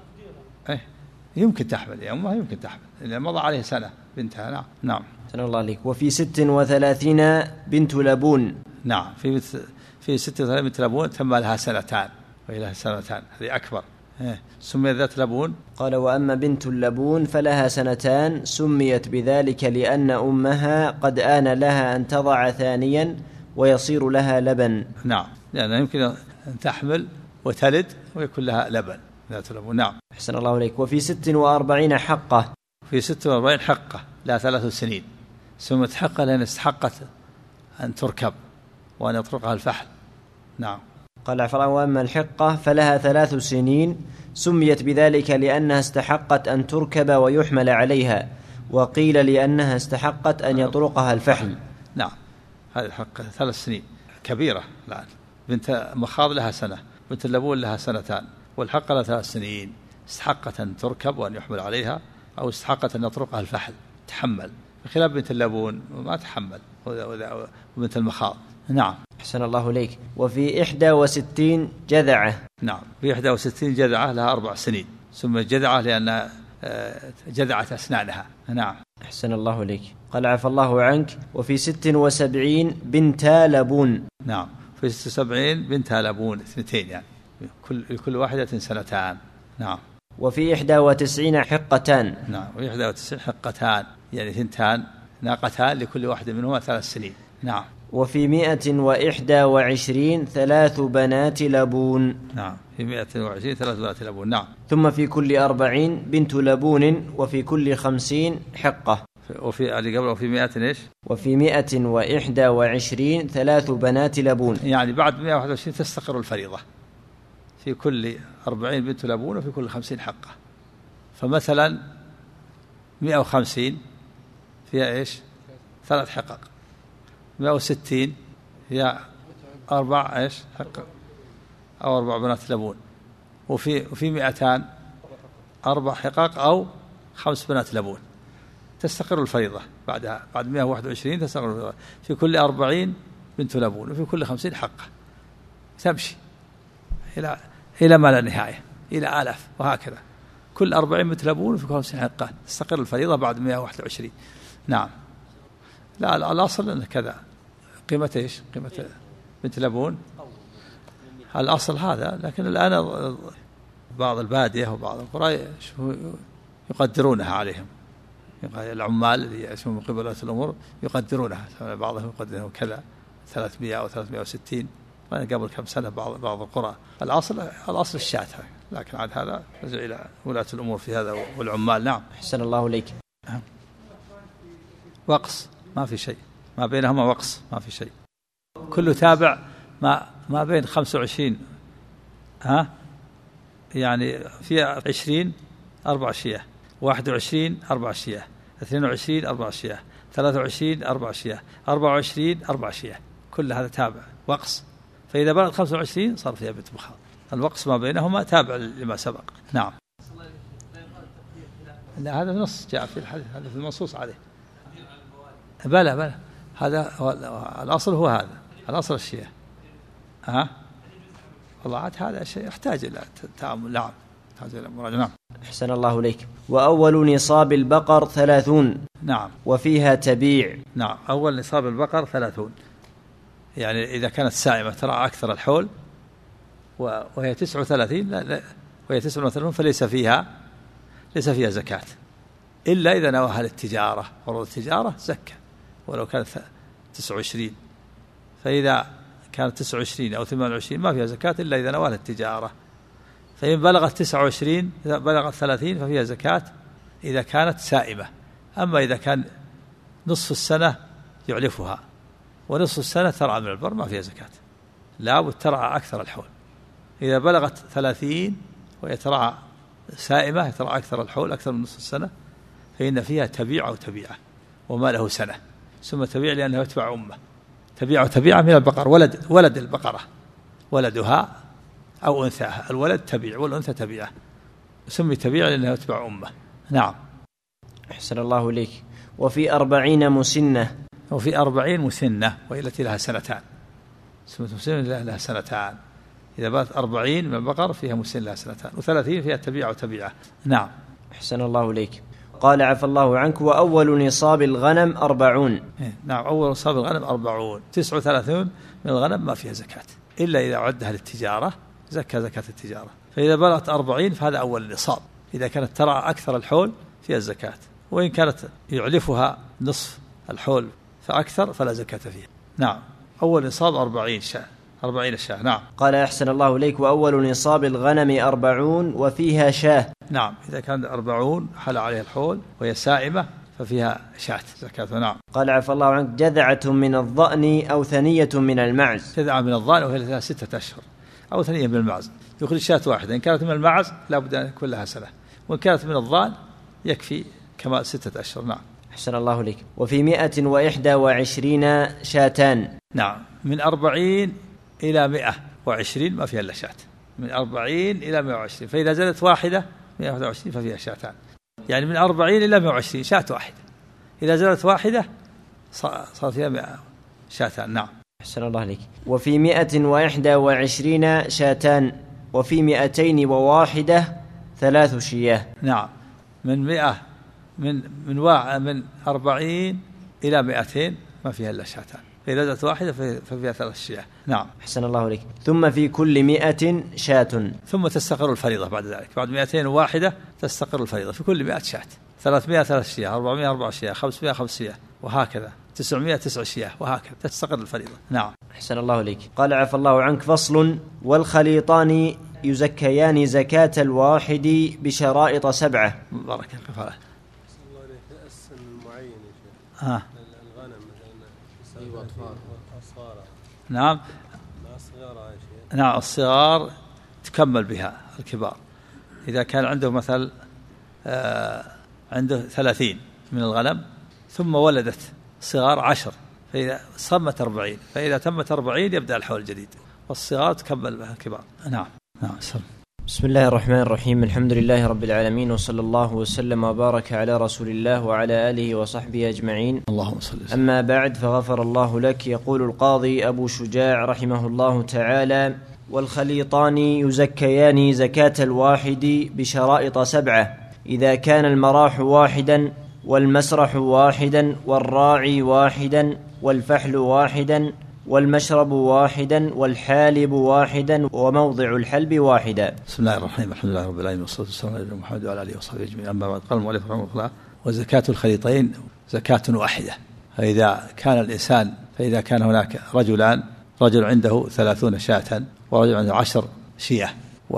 إيه يمكن تحمل يا أمها، يمكن تحمل لأن مضى عليها سنة بنتها. نعم. نعم. سنة الله عليك. وفي ست وثلاثين بنت لبون. نعم. في في ست وثلاثين بنت لبون تم لها سنتان وإلى سنتان، هذه أكبر. سميت ذات لبون. قال: وأما بنت اللبون فلها سنتان، سميت بذلك لأن أمها قد آن لها أن تضع ثانيا ويصير لها لبن. نعم، لأن يعني يمكن أن تحمل وتلد ويكون لها لبن ذات لبون. نعم. أحسن الله عليك. وفي ست وأربعين حقة. في ست وأربعين حقة لها ثلاث سنين، سمت حقة لأن استحقت أن تركب وأن يطرقها الفحل. نعم. قال عفوا: وأما الحقة فلها ثلاث سنين، سميت بذلك لأنها استحقت أن تركب ويحمل عليها، وقيل لأنها استحقت أن يطرقها الفحل. نعم. هذه الحقة ثلاث سنين كبيرة الآن. بنت مخاض لها سنة، بنت اللبون لها سنتان، والحقة لها ثلاث سنين، استحقت أن تركب وأن يحمل عليها، أو استحقت أن يطرقها الفحل تحمل، بخلاف بنت اللبون ما تحمل، وبنت المخاض. نعم. أحسن الله إليك. وفي إحدى وستين جذعة. نعم. في إحدى وستين جذعة لها أربع سنين، سمت جذعة لأن جذعت أسنانها. نعم. أحسن الله إليك. قال عفى الله عنك: وفي ست وسبعين بنتا لبون. نعم. في ست وسبعين بنتا لبون، اثنتين يعني كل كل واحدة سنتان. نعم. وفي إحدى وتسعين حقتان. نعم. وفي إحدى وتسعين حقتان يعني ثنتان ناقتان لكل واحدة منهما ثلاث سنين. نعم. وفي مئة وإحدى وعشرين ثلاث بنات لبون. نعم. في مئة وعشرين ثلاث بنات لبون. نعم. ثم في كل أربعين بنت لبون، وفي كل خمسين حقة. وفي اللي قبل وفي مئة إيش؟ وفي مئة وإحدى وعشرين ثلاث بنات لبون، يعني بعد مئة وواحد وعشرين تستقر الفريضة، في كل أربعين بنت لبون وفي كل خمسين حقة. فمثلا مئة وخمسين فيها إيش؟ ثلاث حقق. مئة وستين هي أربع إيش حقق أو أربع بنات لبون. وفي وفي مئتان أربع حقق أو خمس بنات لبون. تستقر الفريضة بعدها، بعد مئة وواحد وعشرين تستقر الفريضة. في كل أربعين بنت لبون، وفي كل خمسين حقة. تمشي إلى إلى ما لا نهاية، إلى آلاف، وهكذا كل أربعين بنت لبون وفي كل خمسين حقة تستقر الفريضة بعد مئة وواحد وعشرين. نعم. لا الأصل أن كذا. قيمة إيش؟ قيمة بنت لبون الأصل هذا، لكن الآن بعض البادية وبعض القرى يقدرونها عليهم، العمال اللي يأتون من قبل ولاة الأمور يقدرونها، بعضهم يقدرون كذا ثلاثمائة أو ثلاثمائة وستين قبل كم سنة بعض بعض القرى. الأصل الأصل الشاة، لكن عاد هذا رجع إلى ولاة الأمور في هذا والعمال. نعم. أحسن الله إليك. وقص ما في شيء، ما بينهما وقص ما في شيء، كله تابع. ما ما بين خمسة وعشرين ها يعني في عشرين أربع شياه، واحد وعشرين أربع شياه، اثنين وعشرين أربع شياه، ثلاثة وعشرين أربع شياه، أربعة وعشرين أربع شياه، كل هذا تابع وقص. فإذا بلغت خمسة وعشرين صار فيها بنت مخاض. الوقص ما بينهما تابع لما سبق. نعم. لا هذا نص جاء في الحديث، هذا في المنصوص عليه. بلى بلى هذا الأصل، هو هذا الأصل الشياه. ها والله عاد هذا شيء يحتاج إلى تأمل. نعم يحتاج إلى مراجعة. نعم. أحسن الله إليك. وأول نصاب البقر ثلاثون. نعم. وفيها تبيع. نعم. أول نصاب البقر ثلاثون، يعني إذا كانت سائمة ترعى أكثر الحول وهي تسعة وثلاثين لا لا وهي تسعة وثلاثون فليس فيها ليس فيها زكاة، إلا إذا نواها للتجارة، عروض التجارة زكاة ولو كانت تسعة وعشرين. فإذا كانت تسعة وعشرين أو ثمانية وعشرين ما فيها زكاة إلا إذا نواها للتجارة. فإن بلغت تسعة وعشرين إذا بلغت ثلاثين ففيها زكاة إذا كانت سائمة. أما إذا كان نصف السنة يعلفها ونصف السنة ترعى من البر ما فيها زكاة، لا بد ترعى أكثر الحول. إذا بلغت ثلاثين ويترعى سائمة يترعى أكثر الحول أكثر من نصف السنة فإن فيها تبيع أو تبيعة وما له سنة، ثم تبيع لأنه يتبع أمه. تبيع وتبيعة من البقر، ولد ولد البقرة ولدها أو أنثاها، الولد تبيع والأنثى تبيعة، سمي تبيع لأنه يتبع أمه. نعم. أحسن الله إليك. وفي أربعين مسنة. وفي أربعين مسنة وهي التي لها سنتان، سمت مسنة لها سنتان. إذا بات أربعين من البقر فيها مسنة لها سنتان، وثلاثين فيها تبيع وتبيعة. نعم. أحسن الله إليك. قال عفى الله عنك. وأول نصاب الغنم أربعون. نعم. أول نصاب الغنم أربعون. تسعة وثلاثون من الغنم ما فيها زكاة إلا إذا عدها للتجارة زكاة زكاة التجارة. فإذا بلغت أربعين فهذا أول نصاب. إذا كانت ترعى أكثر الحول فيها الزكاة، وإن كانت يعلفها نصف الحول فأكثر فلا زكاة فيها. نعم. أول نصاب أربعين شاة أربعين شاة. نعم. قال أحسن الله إليك. وأول نصاب الغنم أربعون وفيها شاة. نعم. إذا كان أربعون حل عليها الحول وهي سائمة ففيها شاة زكاة. نعم. قال عفى الله عنك. جذعة من الضأن أو ثنية من المعز. جذعة من الضأن وهي لها ستة أشهر أو ثنية من المعز يخرج شاة واحدة. إن كانت من المعز لا بد أن يكون لها سنة، وإن كانت من الضأن يكفي كما ستة أشهر. نعم. أحسن الله إليك. وفي مئة وإحدى وعشرين شاتان. نعم. من أربعين إلى مئة وعشرين ما فيها إلا شاة، من أربعين إلى مئة وعشرين. فإذا زادت واحدة مئة وواحد وعشرين ففيها شاتان، يعني من أربعين إلى مئة وعشرين شاة واحدة. إذا زادت واحدة صار فيها مئة شاتان. نعم. أحسن الله عليك. وفي مئة وإحدى وعشرين شاتان. وفي مئتين وواحدة ثلاث شياه. نعم. من مئة من من واع من أربعين إلى مئتين ما فيها إلا شاتان، فإذا زادت واحدة ففيها ثلاث شياه. نعم. أحسن الله عليك. ثم في كل مئة شاة. ثم تستقر الفريضة بعد ذلك، بعد مئتين وواحدة تستقر الفريضة في كل مئة شاة. ثلاثمائة ثلاث شياه، أربعمائة أربع شياه، خمسمائة خمس شياه، وهكذا تسعمائة تسع شياه، وهكذا تستقر الفريضة. نعم. أحسن الله عليك. قال عفى الله عنك. فصل. والخليطان يزكيان زكاة الواحد بشرائط سبعة. بارك الله فيك. السن المعين يا شيخ. ها. الغنم مثلا أيوة أطفال أصغار. نعم. الصغار يا شيخ. نعم. الصغار تكمل بها الكبار. إذا كان عنده مثل عنده ثلاثين من الغنم ثم ولدت صغار عشر، فإذا صمت أربعين، فإذا تمت أربعين يبدأ الحول الجديد، والصغار تكمل بها الكبار. نعم نعم. بسم الله الرحمن الرحيم. الحمد لله رب العالمين، وصلى الله وسلم وبارك على رسول الله وعلى آله وصحبه أجمعين. اللهم صل وسلم. أما بعد، فغفر الله لك. يقول القاضي أبو شجاع رحمه الله تعالى: والخليطان يزكيان زكاة الواحد بشرائط سبعة: إذا كان المراح واحدا، والمسرح واحدا، والراعي واحدا، والفحل واحدا، والمشرب واحدا، والحالب واحدا، وموضع الحلب واحدا. بسم الله الرحمن الرحيم. الحمد لله رب العالمين، والصلاة والسلام على محمد وعلى آله وصحبه أجمعين. أما بعد، قال المؤلف رحمه الله: وزكاة الخليطين زكاة واحدة. فإذا كان الإنسان فإذا كان هناك رجلان، رجل عنده ثلاثون شاة ورجل عنده عشر شياه،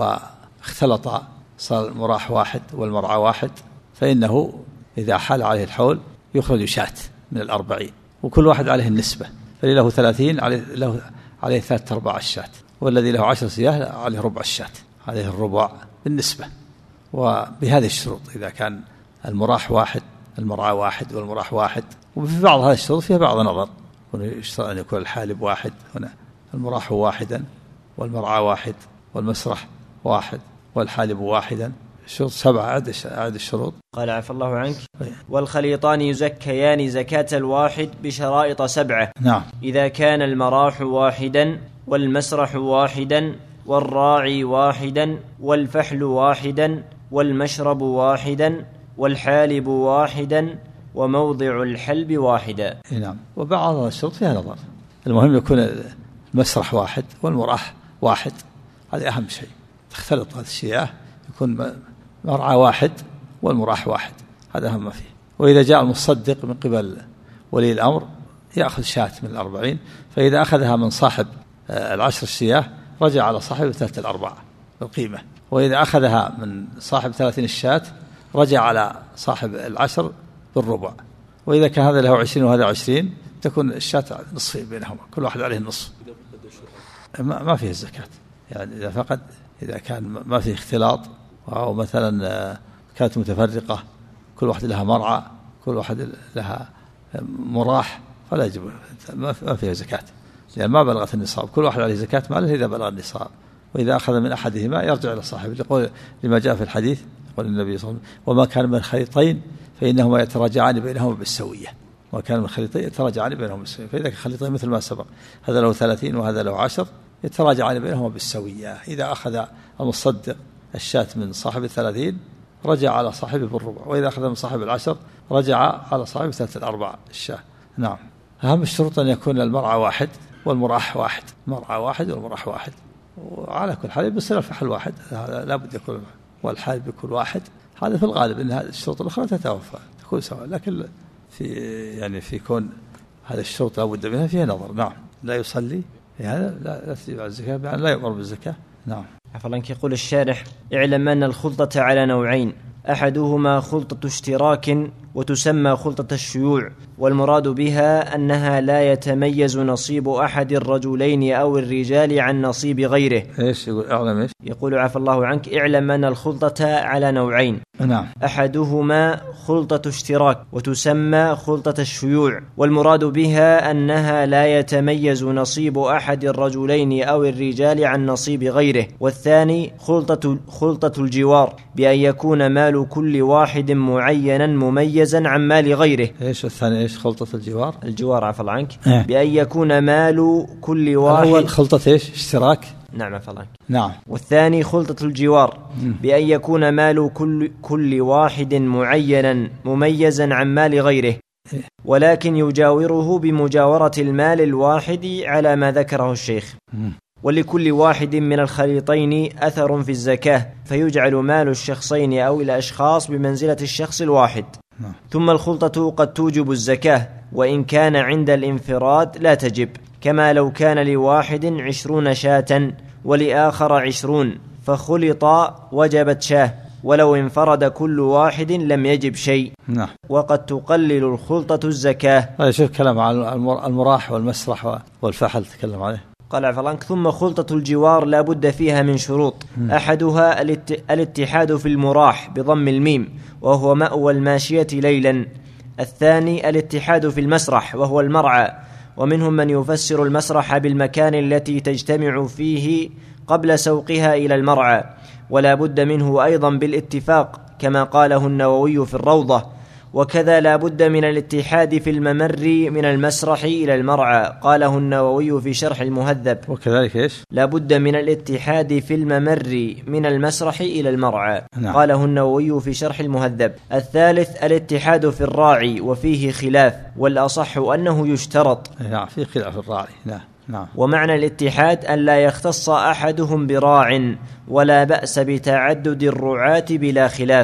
واختلطا صار المراح واحد والمرعى واحد، فإنه إذا حال عليه الحول يخرج شاة من الأربعين، وكل واحد عليه النسبة، فالذي له ثلاثين عليه له عليه ثلاثة أرباع الشاة، والذي له عشر سياه عليه ربع الشاة، عليه الربع بالنسبة. وبهذه الشروط: إذا كان المراح واحد، المرعى واحد، والمراح واحد. وفي بعض هذه الشروط فيها بعض نظر، يشترط أن يكون الحالب واحد، هنا المراح واحدا، والمرعى واحد، والمسرح واحد، والحالب واحدا. شروط سبعة. عد الشروط. قال عفى الله عنك: والخليطان يزكيان زكاة الواحد بشرائط سبعة. نعم. إذا كان المراح واحدا، والمسرح واحدا، والراعي واحدا، والفحل واحدا، والمشرب واحدا، والحالب واحدا، وموضع الحلب واحدا. نعم. وبعض الشروط فيها نظر، المهم يكون المسرح واحد والمراح واحد، هذا أهم شيء. تختلط هذه الشياه، يكون مرعى واحد والمراح واحد، هذا أهم ما فيه. وإذا جاء المصدق من قبل ولي الأمر يأخذ شاة من الأربعين، فإذا أخذها من صاحب العشر الشياه رجع على صاحب ثلاثة الأربعة بالقيمة، وإذا أخذها من صاحب ثلاثين الشاة رجع على صاحب العشر بالربع. وإذا كان هذا له عشرين وهذا عشرين تكون الشاة نصفين بينهما، كل واحد عليه النصف. ما فيه الزكاة يعني إذا فقد إذا كان ما فيه اختلاط، أو مثلا كانت متفرقة، كل واحد لها مرعى، كل واحد لها مراح، فلا يجب، ما فيها زكاة، لأن ما بلغت النصاب. كل واحد عليه زكاة ماله إذا بلغ النصاب، وإذا أخذ من أحدهما يرجع إلى صاحبه، يقول لما جاء في الحديث، يقول النبي صلى الله عليه وسلم: وما كان من خليطين فإنهما يتراجعان بينهما بالسوية. وما كان من خليطين يتراجعان بينهما بالسوية. فإذا كان خليطين مثل ما سبق، هذا له ثلاثين وهذا له عشر، يتراجعان بينهما بالسوية. إذا أخذ المصدق الشاة من صاحب الثلاثين رجع على صاحبه بالربع، وإذا أخذ من صاحب العشر رجع على صاحب ثلاثة الأربعة الشاة. نعم. أهم الشروط أن يكون المرعى واحد والمراح واحد، المرعى واحد والمراح واحد، وعلى كل حال بيصير الفحل واحد، هذا لا بد يكون، والحالب بكل واحد. هذا في الغالب أن هذه الشروط الأخرى تتوفى تكون سواء، لكن في يعني في كون هذه الشروط لا بد منها فيها نظر. نعم. لا يصلي هذا لا لا تجب على الزكاة، يعني لا يؤمر بالزكاة. نعم. عفوا. يقول الشارح: اعلم أن الخلطة على نوعين: أحدهما خلطة اشتراك وتسمى خلطة الشيوع، والمراد بها أنها لا يتميز نصيب أحد الرجلين أو الرجال عن نصيب غيره. إيش يقول؟ أعلم إيش؟ يقول عفى الله عنك: اعلم أن الخلطة على نوعين: نعم. أحدهما خلطة اشتراك وتسمى خلطة الشيوع، والمراد بها أنها لا يتميز نصيب أحد الرجلين أو الرجال عن نصيب غيره. والثاني خلطة خلطة الجوار، بأن يكون مال كل واحد معينا مميزا عن مال غيره. إيش الثاني؟ إيش خلطة الجوار؟ الجوار عفى الله عنك. اه. بأن يكون مال كل واحد. الأول خلطة إيش؟ اشتراك. نعم عفى الله عنك. نعم. والثاني خلطة الجوار، بأن يكون مال كل كل واحد معينا مميزا عن مال غيره، ولكن يجاوره بمجاورة المال الواحد على ما ذكره الشيخ. ولكل واحد من الخليطين أثر في الزكاة، فيجعل مال الشخصين أو الأشخاص بمنزلة الشخص الواحد. ثم الخلطة قد توجب الزكاة، وإن كان عند الانفراد لا تجب، كما لو كان لواحد عشرون شاة ولآخر عشرون فخلط وجبت شاه، ولو انفرد كل واحد لم يجب شيء. نعم. وقد تقلل الخلطة الزكاة. هذا شوف كلام عن المراح والمسرح والفحل تكلم عليه. قال عفوا عنك. ثم خلطة الجوار لا بد فيها من شروط. أحدها الاتحاد في المراح بضم الميم وهو مأوى الماشية ليلا. الثاني الاتحاد في المسرح وهو المرعى، ومنهم من يفسر المسرح بالمكان التي تجتمع فيه قبل سوقها إلى المرعى، ولا بد منه أيضا بالاتفاق كما قاله النووي في الروضة. وكذا لا بد من الاتحاد في الممر من المسرح إلى المرعى، قاله النووي في شرح المهذب. وكذلك إيش؟ لا بد من الاتحاد في الممر من المسرح إلى المرعى. نعم. قاله النووي في شرح المهذب. الثالث الاتحاد في الراعي وفيه خلاف، والأصح أنه يشترط. نعم في خلاف الراعي. نعم. نعم. ومعنى الاتحاد أن لا يختص أحدهم براع، ولا بأس بتعدد الرعاة بلا خلاف.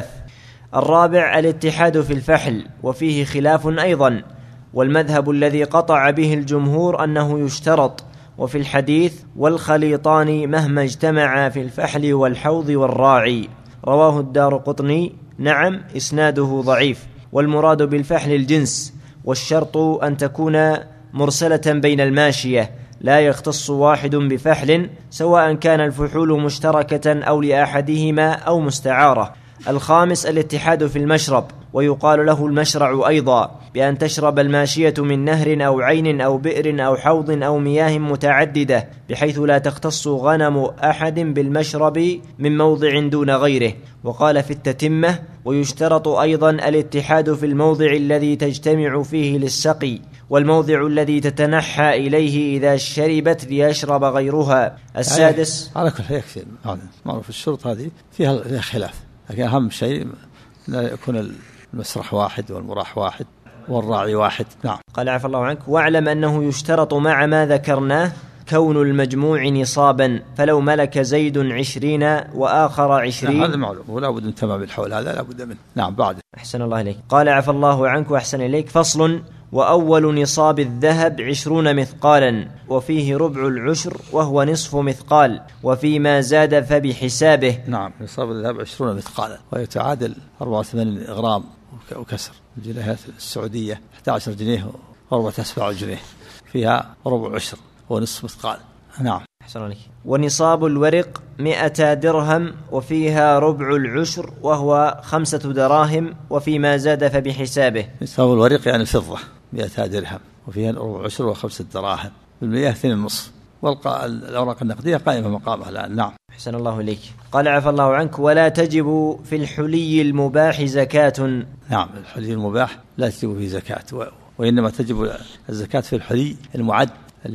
الرابع الاتحاد في الفحل وفيه خلاف أيضا، والمذهب الذي قطع به الجمهور أنه يشترط. وفي الحديث والخليطان مهما اجتمعا في الفحل والحوض والراعي، رواه الدارقطني. نعم إسناده ضعيف، والمراد بالفحل الجنس، والشرط أن تكون مرسلة بين الماشية، لا يختص واحد بفحل سواء كان الفحول مشتركة أو لأحدهما أو مستعارة. الخامس الاتحاد في المشرب، ويقال له المشرع أيضا، بأن تشرب الماشية من نهر أو عين أو بئر أو حوض أو مياه متعددة، بحيث لا تختص غنم أحد بالمشرب من موضع دون غيره. وقال في التتمة: ويشترط أيضا الاتحاد في الموضع الذي تجتمع فيه للسقي، والموضع الذي تتنحى إليه إذا شربت ليشرب غيرها. السادس على كل يكفي معروف الشروط هذه فيها خلاف، لكن أهم شيء لا يكون المسرح واحد والمراح واحد والراعي واحد. نعم. قال عفى الله عنك: واعلم أنه يشترط مع ما ذكرناه كون المجموع نصابا، فلو ملك زيد عشرين وآخر عشرين. هذا معلوم، ولا بد من تمام الحول، هذا لا بد منه. نعم. بعد أحسن الله إليك. قال عفى الله عنك وأحسن إليك. فصل: وأول نصاب الذهب عشرون مثقالا، وفيه ربع العشر وهو نصف مثقال، وفيما زاد فبحسابه. نعم. نصاب الذهب عشرون مثقالا، ويتعادل أربعة وثمانين غرام وكسر. الجنيهات السعودية أحد عشر جنيه وأربعة أسباع جنيه، فيها ربع عشر ونصف مثقال. نعم. أحسن عليك. ونصاب الورق مئة درهم، وفيها ربع العشر وهو خمسة دراهم، وفيما زاد فبحسابه. نصاب الورق يعني الفضة مئة درهم، وفيها ربع عشر وخمسة دراهم، بالمئة اثنين النصف، والأوراق النقدية قائمة مقامها الآن. نعم. أحسن الله إليك. قال عفى الله عنك: ولا تجب في الحلي المباح زكاة. نعم. الحلي المباح لا تجب فيه زكاة، وإنما تجب الزكاة في الحلي المعد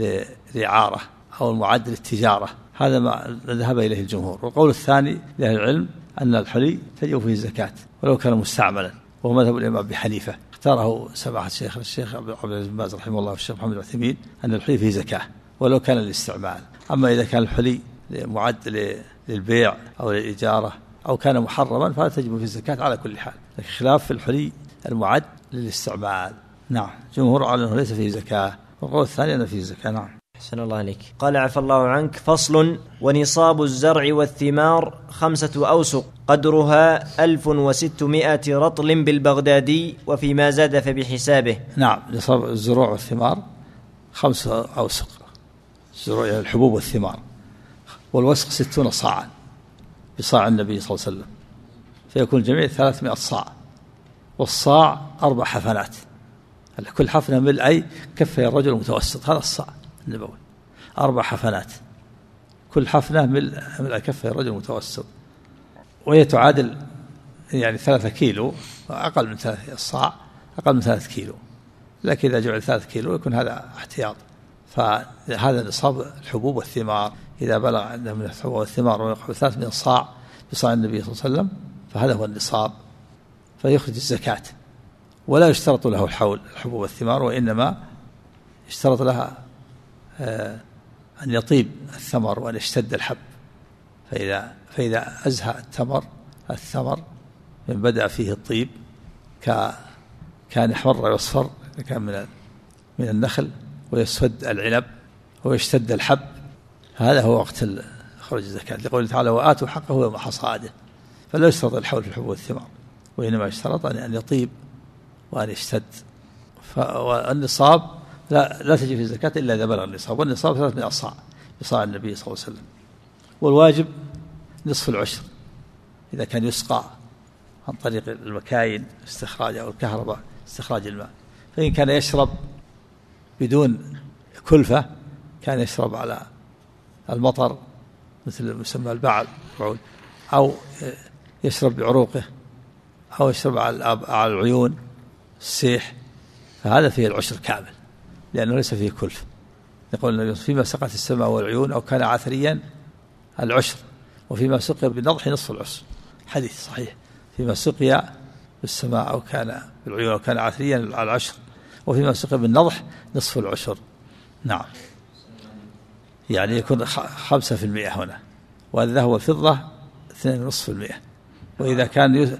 للإعارة أو المعد للتجارة، هذا ما ذهب إليه الجمهور. والقول الثاني لأهل العلم أن الحلي تجب فيه الزكاة ولو كان مستعملا، وهو مذهب الإمام أبي حنيفة، اختاره سماحة الشيخ الشيخ عبد العزيز بن باز رحمه الله والشيخ محمد العثيمين أن الحلي فيه زكاة ولو كان للاستعمال. أما إذا كان الحلي معد للبيع أو للإجارة أو كان محرما فلا تجب فيه الزكاة على كل حال، لكن خلاف في الحلي المعد للاستعمال. نعم. جمهور على أنه ليس فيه زكاة، والقول الثاني أنه فيه زكاة. نعم. أحسن الله عليك. قال عفى الله عنك: فصل: ونصاب الزرع والثمار خمسة أوسق، قدرها ألف وستمائة رطل بالبغدادي، وفيما زاد فبحسابه. نعم. نصاب الزروع والثمار خمسة أوسق، الزروع يعني الحبوب والثمار، والوسق ستون صاعا بصاع النبي صلى الله عليه وسلم، فيكون الجميع ثلاثمائة صاع، والصاع أربع حفنات، كل حفنة ملء أي كفي الرجل المتوسط، هذا الصاع النبوي، أربع حفنات، كل حفنة ملء ملء كفي الرجل المتوسط، وهي تعادل يعني ثلاثة كيلو، أقل من ثلاثة الصاع أقل من ثلاثة كيلو، لكن إذا جعل ثلاثة كيلو يكون هذا احتياط. فهذا نصاب الحبوب والثمار، إذا بلغ عندهم من الحبوب والثمار ويقع ثلاثمائة صاع بصاع النبي صلى الله عليه وسلم فهذا هو النصاب، فيخرج الزكاة. ولا يشترط له الحول الحبوب والثمار، وإنما يشترط لها آه أن يطيب الثمر وأن يشتد الحب، فإذا فإذا أزهى التمر الثمر من بدأ فيه الطيب كان يحمر ويصفر كان من من النخل، ويسود العنب ويشتد الحب، هذا هو وقت خروج الزكاة، لقوله تعالى: وآتوا حقه يوم حصاده. فلا يشترط الحول في الحبوب والثمار، وإنما يشترط أن يطيب وأن يشتد. والنصاب لا, لا تجي في الزكاة إلا إذا بلغ النصاب، والنصاب ثلاثمائة صاع بصاع النبي صلى الله عليه وسلم. والواجب نصف العشر إذا كان يسقى عن طريق المكاين استخراج أو الكهرباء استخراج الماء. فإن كان يشرب بدون كلفة كان يشرب على المطر مثل مسمى البعل أو يشرب بعروقه أو يشرب على العيون السيح، فهذا فيه العشر كامل لأنه ليس فيه كلفة. يقول النبي فيما سقت السماء والعيون أو كان عثريا العشر، وفيما سقي بالنضح نصف العشر. حديث صحيح فيما سقي بالسماء أو كان بالعيون أو كان عثريا العشر، وفيما سقي بالنضح نصف العشر. نعم، يعني يكون خمسة في المئة هنا، والذهب والفضة اثنين ونصف المئة. وإذا كان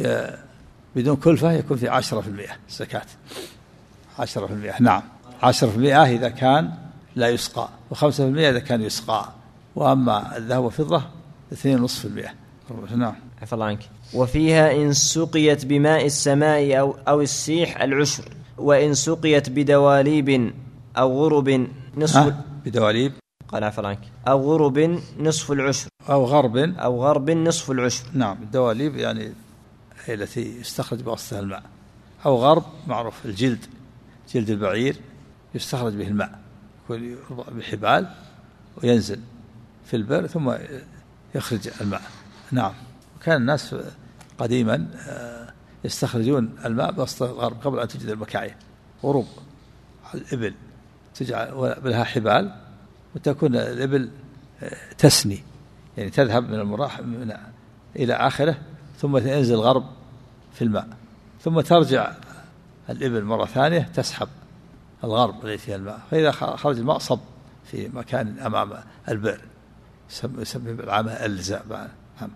بدون كلفة يكون في عشرة في المئة زكاة، عشرة في المئة. نعم، عشرة في المئة إذا كان لا يسقى، وخمسة في المئة إذا كان يسقى. وأما الذهب والفضة اثنين ونصف المئة. نعم. عفى الله عنك. وفيها إن سقيت بماء السماء أو, أو السيح العشر، وإن سقيت بدواليب أو غرب نصف بدواليب قال عفى الله عنك أو غرب نصف العشر أو غرب أو غرب نصف العشر. نعم، الدواليب يعني هي التي يستخرج بواسطها الماء، أو غرب معروف الجلد، جلد البعير يستخرج به الماء، يكون بحبال وينزل في البئر ثم يخرج الماء. نعم. وكان الناس قديما يستخرجون الماء بواسطة الغرب قبل أن تجد المكاين. غروب الإبل تجعل لها حبال، وتكون الإبل تسني، يعني تذهب من المراح من إلى آخره ثم ينزل الغرب في الماء، ثم ترجع الإبل مرة ثانية تسحب الغرب الذي فيها الماء، فإذا خرج الماء صب في مكان أمام البئر يسمى بالعامة الزاء،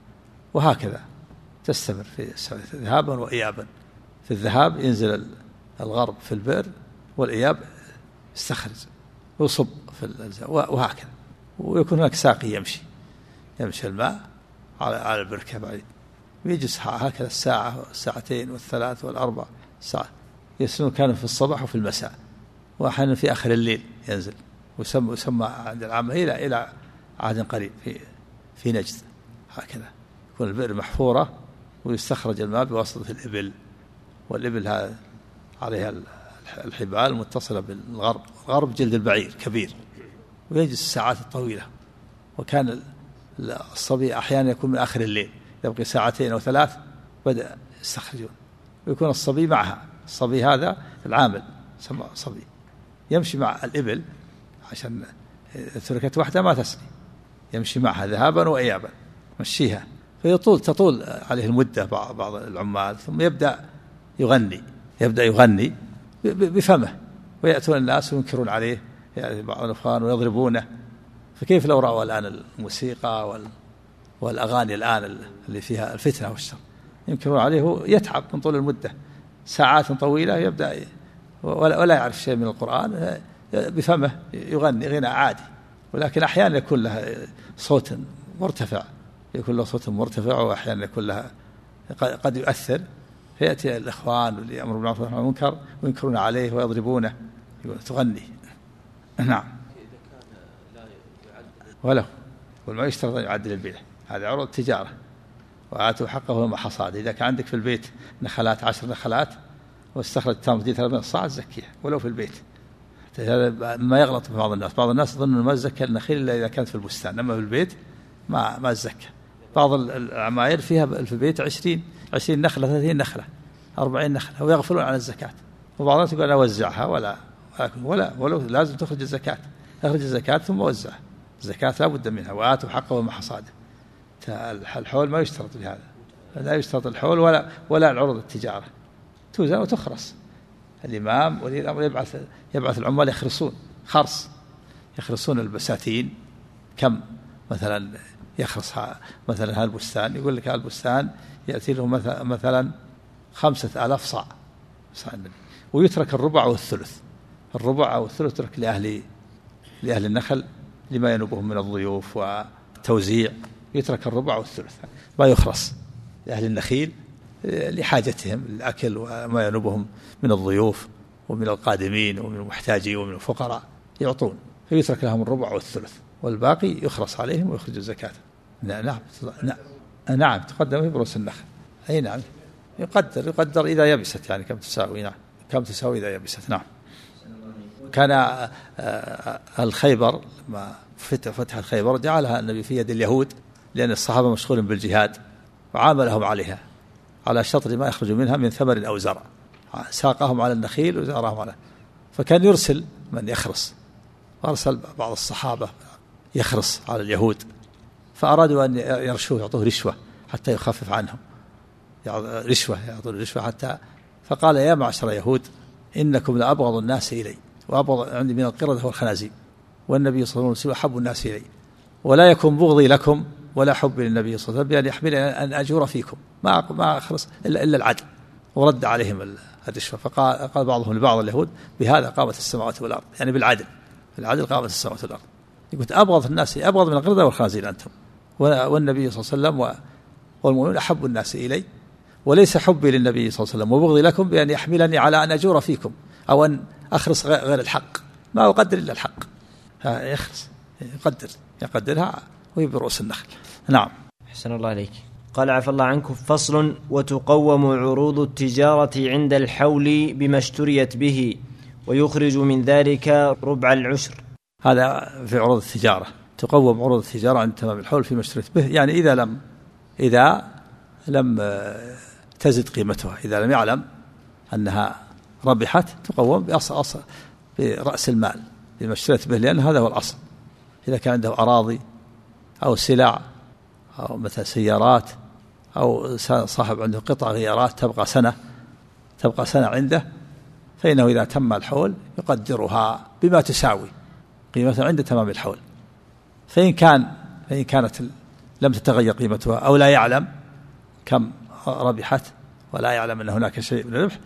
وهكذا تستمر في ذهابا وإيابا. في الذهاب ينزل الغرب في البئر، والإياب يستخرج ويصب في الزاء، وهكذا. ويكون هناك ساقي يمشي يمشي الماء على على البركة بعيد، ويجلس هكذا الساعة والساعتين والثلاث والأربع ساعات. يسمون كانوا في الصباح وفي المساء، وأحيانا في آخر الليل ينزل، وسمى وسمى عند العامة إلى إلى عهد قريب في في نجد. هكذا يكون البئر محفورة ويستخرج الماء بواسطة الإبل، والإبل هذا عليها الحبال متصلة بالغرب. الغرب جلد البعير كبير ويجلس الساعات الطويلة. وكان الصبي أحيانا يكون من آخر الليل يبقي ساعتين أو ثلاث بدأ يستخرجون، ويكون الصبي معها. الصبي هذا العامل سمى صبي يمشي مع الإبل، عشان تركت واحدة ما تسني، يمشي معها ذهابا وإيابا مشيها، فيطول تطول عليه المدة. بعض العمال ثم يبدأ يغني يبدأ يغني بفمه، ويأتون الناس وينكرون عليه، يعني بعض الأفغان ويضربونه. فكيف لو رأوا الآن الموسيقى والأغاني الآن اللي فيها الفتنة والشر، ينكرون عليه، يتعب من طول المدة ساعات طويلة، يبدأ ولا يعرف شيء من القرآن، بفمه يغني غناء عادي. ولكن أحيانا يكون له صوت مرتفع يكون له صوت مرتفع وأحيانا يكون لها قد يؤثر، فيأتي الإخوان واللي يأمر بالمعروف والنهي عن المنكر وينكرون عليه ويضربونه، تغني. نعم. وله والما يشترط أن يعدل البيع، هذه عروض تجارة، وآتوا حقه لما حصاد. إذا كان عندك في البيت نخلات عشر نخلات واستخرج تمر دي ثلاثة صاع زكيها ولو في البيت. هذا ما يغلط في بعض الناس، بعض الناس يظن ما زكى النخيل إلا إذا كانت في البستان، أما في البيت ما ما زكى. بعض العماير فيها في البيت عشرين عشرين نخلة ثلاثين نخلة أربعين نخلة ويغفلون عن الزكاة. وبعض الناس يقول أنا أوزعها ولا ولا ولو لازم تخرج الزكاة، أخرج الزكاة ثم وزعها. الزكاة لا بد منها، وآتوا حقه وما حصاده. الحول ما يشترط لهذا، لا يشترط الحول ولا ولا العروض التجارة، توزن وتخرص. الإمام ولي الأمر يبعث يبعث العمال يخرصون خرص، يخرصون البساتين. كم مثلا يخرصها مثلا هذا البستان، يقول لك هذا البستان يأتي له مثلا خمسة آلاف صاع، ويترك الربع والثلث. الربع أو الثلث ترك لأهل لأهل النخل لما ينوبهم من الضيوف وتوزيع، يترك الربع والثلث ما يخرص لأهل النخيل لحاجتهم الأكل وما ينوبهم من الضيوف ومن القادمين ومن المحتاجين ومن الفقراء يعطون، فيترك لهم الربع والثلث والباقي يخرص عليهم ويخرج الزكاة. نعم نعم تقدم في برؤوس النخل. أي نعم يقدر يقدر إذا يبست يعني كم تساوي. نعم كم تساوي إذا يبست. نعم. كان الخيبر ما فتح الخيبر جعلها النبي في يد اليهود لأن الصحابة مشغولين بالجهاد وعاملهم عليها على شطر ما يخرج منها من ثمر أو زرع، ساقهم على النخيل وزارهم على، فكان يرسل من يخرص، وأرسل بعض الصحابة يخرص على اليهود فأرادوا أن يرشوه يعطوه رشوة حتى يخفف عنهم، رشوة يعطوه رشوة حتى، فقال يا معشر يهود إنكم لأبغض الناس إلي وأبغض عندي من القردة والخنازير، والنبي صلى الله عليه وسلم أحب الناس إلي، ولا يكون بغضي لكم ولا حبي للنبي صلى الله عليه وسلم بأن يحمل أن أجور فيكم ما ما أخلص إلا إلا العدل، ورد عليهم الرشوة. فقال قال بعضهم لبعض اليهود بهذا قامت السماوات والأرض، يعني بالعدل، بالعدل قامت السماوات والأرض. يقول أبغض الناس أبغض من القردة والخنازير أنتم، والنبي صلى الله عليه وسلم والمؤمنون أحب الناس إلي، وليس حبي للنبي صلى الله عليه وسلم وبغضي لكم بأن يحملني على أن أجور فيكم أو أن أخرص غير الحق، ما أقدر إلا الحق، يخرص يقدر يقدرها ويبرؤوس النخل. نعم. أحسن الله عليك. قال عفى الله عنكم. فصل: وتقوم عروض التجارة عند الحول بما اشتريت به، ويخرج من ذلك ربع العشر. هذا في عروض التجارة، تقوم عروض التجارة عند تمام الحول فيما اشتريت به، يعني إذا لم إذا لم تزد قيمتها، إذا لم يعلم أنها ربحت تقوم بأصل أصل برأس المال بما اشتريت به، لأن هذا هو الأصل. إذا كان عنده أراضي أو سلع أو مثل سيارات أو صاحب عنده قطع غيارات تبقى سنة تبقى سنة عنده، فإنه إذا تم الحول يقدرها بما تساوي قيمتها عند تمام الحول. فإن كان فإن كانت لم تتغير قيمتها أو لا يعلم كم ربحت ولا يعلم أن هناك شيء من الربح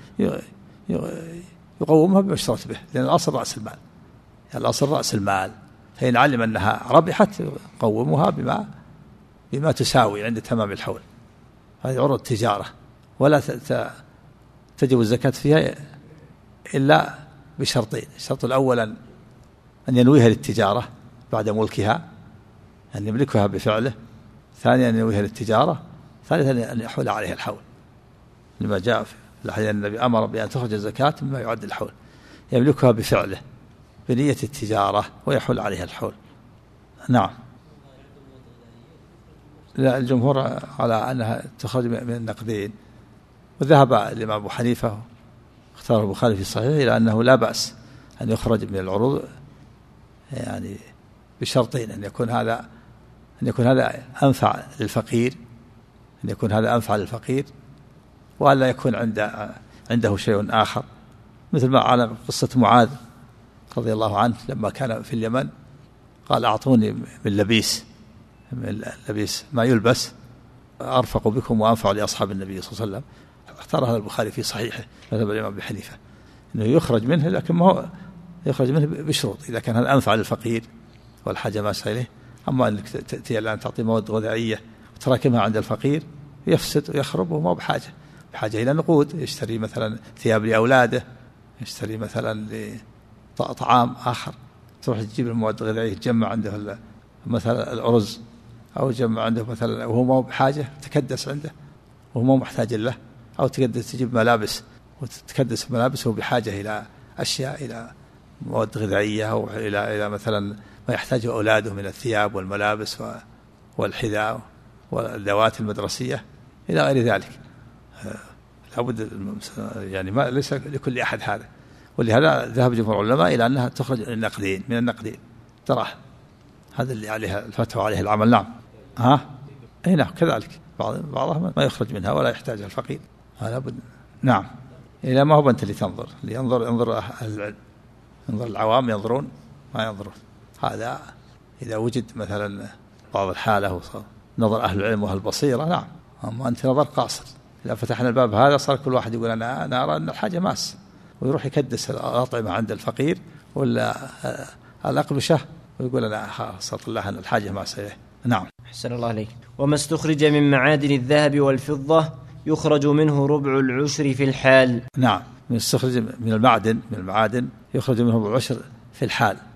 يقومها بما اشترت به، لأن الأصل رأس المال، الأصل رأس المال. فإن علم أنها ربحت يقومها بما بما تساوي عند تمام الحول. هذه عروض التجارة، ولا تجب الزكاة فيها إلا بشرطين: الشرط الأول أن ينويها للتجارة بعد ملكها، أن يملكها بفعله، ثانيا أن ينويها للتجارة، ثالثا أن يحول عليها الحول، لما جاء في الحديث النبي أمر بأن تخرج الزكاة مما يعد الحول، يملكها بفعله بنية التجارة ويحول عليها الحول. نعم. لا، الجمهور على أنها تخرج من النقدين، وذهب الإمام أبو حنيفة اختار البخاري في صحيحه إلى أنه لا بأس أن يخرج من العروض يعني بشرطين: أن يكون هذا أن يكون هذا أنفع للفقير أن يكون هذا أنفع للفقير وألا يكون عنده عنده شيء آخر، مثل ما على قصة معاذ رضي الله عنه لما كان في اليمن قال أعطوني من لبيس من لبيس ما يلبس أرفق بكم وأنفع لأصحاب النبي صلى الله عليه وسلم. اختار هذا البخاري في صحيحه مذهب الإمام أبي حنيفة إنه يخرج منه، لكن ما هو يخرج منه بشروط: إذا كان هذا أنفع للفقير والحاجة ماسة إليه. أما أنك تأتي الآن تعطي مواد غذائية وتراكمها عند الفقير يفسد ويخرب وما بحاجة بحاجة إلى نقود، يشتري مثلا ثياب لأولاده، يشتري مثلا طعام آخر، تروح تجيب المواد الغذائية تجمع عنده مثلا الأرز أو جمع عنده مثلا وهو ما بحاجة تكدس عنده وهو ما محتاج له، أو تكدس تجيب ملابس وتكدس ملابس وهو بحاجة إلى أشياء إلى مواد غذائية أو إلى إلى مثلا ما يحتاجه أولاده من الثياب والملابس والحذاء والأدوات المدرسية إلى غير ذلك. لابد يعني ما ليس لكل أحد هذا، ولهذا ذهب جمهور العلماء إلى أنها تخرج من النقدين من النقدين دراهم، هذا اللي عليها الفتوى عليه العمل. نعم. ها أي نعم كذلك بعض بعضها ما يخرج منها ولا يحتاج الفقير، هذا بد. نعم. إذا ما هو أنت اللي تنظر، اللي ينظر ينظر أهل العلم، ينظر العوام ينظرون ما ينظرون. هذا إذا وجد مثلا بعض الحالة نظر أهل العلم وأهل البصيرة نعم، أما أنت نظر قاصر. إذا فتحنا الباب هذا صار كل واحد يقول أنا أنا أرى أن الحاجة ماس، ويروح يكدس الأطعمة عند الفقير ولا الأقمشة ويقول أنا صارت الله أن الحاجة ماس إليه. نعم. أحسن الله عليك. وما استخرج من معادن الذهب والفضة يخرج منه ربع العشر في الحال. نعم. من استخرج من المعدن من المعادن يخرج منه ربع العشر في الحال،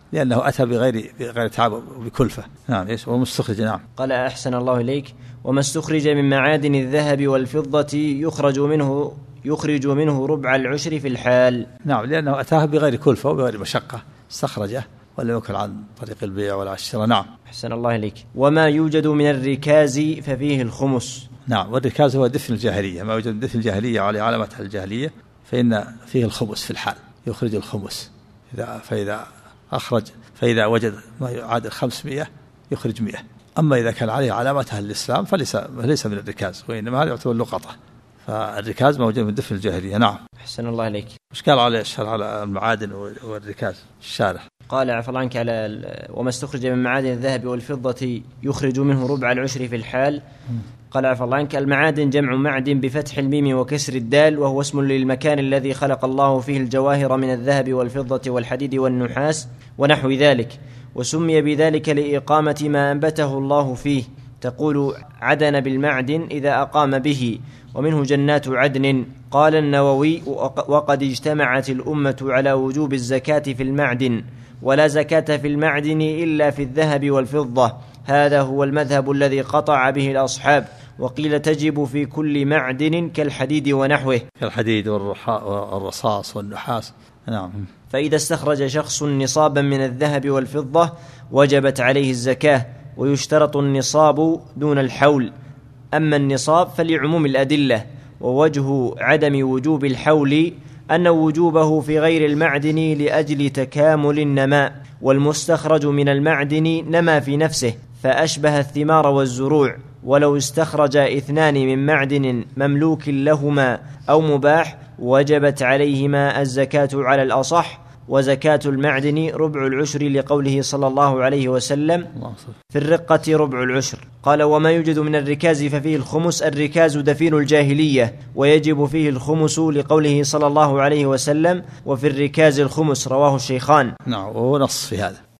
لأنه أتى بغير بغير تعب وبكلفة. نعم. إيش ومستخرج؟ نعم. قال أحسن الله إليك: وما استخرج من معادن الذهب والفضة يخرج منه يخرج منه ربع العشر في الحال. نعم، لأنه أتاه بغير كلفة وبغير مشقة، استخرجه ولم يكن عن طريق البيع ولا الشراء. نعم. أحسن الله إليك: وما يوجد من الركاز ففيه الخمس. نعم، والركاز هو دفن الجاهلية، ما يوجد دفن الجاهلية وعلى علامتها الجاهلية فإن فيه الخمس في الحال، يخرج الخمس إذا فإذا أخرج فإذا وجد ما يعادل خمسمائة يخرج مئة. أما إذا كان عليه علامتها الإسلام فليس ليس من الركاز، وإنما هذا يعتبر لقطة، فالركاز موجود من دفن الجاهلية. نعم. أحسن الله إليك. وش قال عليه الشرح على المعادن والركاز الشارح؟ قال عفى الله عنك على وما استخرج من معادن الذهب والفضة يخرج منه ربع العشر في الحال. قال عفى الله عنك: المعادن جمع معدن بفتح الميم وكسر الدال، وهو اسم للمكان الذي خلق الله فيه الجواهر من الذهب والفضة والحديد والنحاس ونحو ذلك، وسمي بذلك لإقامة ما أنبته الله فيه. تقول عدن بالمعدن إذا أقام به، ومنه جنات عدن. قال النووي: وقد اجتمعت الأمة على وجوب الزكاة في المعدن، ولا زكاة في المعدن إلا في الذهب والفضة. هذا هو المذهب الذي قطع به الأصحاب، وقيل تجب في كل معدن كالحديد ونحوه، كالحديد والرصاص والنحاس. نعم. فإذا استخرج شخص نصابا من الذهب والفضة وجبت عليه الزكاة، ويشترط النصاب دون الحول. أما النصاب فلعموم الأدلة، ووجه عدم وجوب الحول أن وجوبه في غير المعدن لأجل تكامل النماء، والمستخرج من المعدن نما في نفسه فأشبه الثمار والزروع. ولو استخرج اثنان من معدن مملوك لهما أو مباح وجبت عليهما الزكاة على الأصح، وزكاة المعدن ربع العشر لقوله صلى الله عليه وسلم: في الرقة ربع العشر. قال: وما يوجد من الركاز ففيه الخمس. الركاز دفين الجاهلية، ويجب فيه الخمس لقوله صلى الله عليه وسلم: وفي الركاز الخمس، رواه الشيخان. نعم، وهو نص في هذا.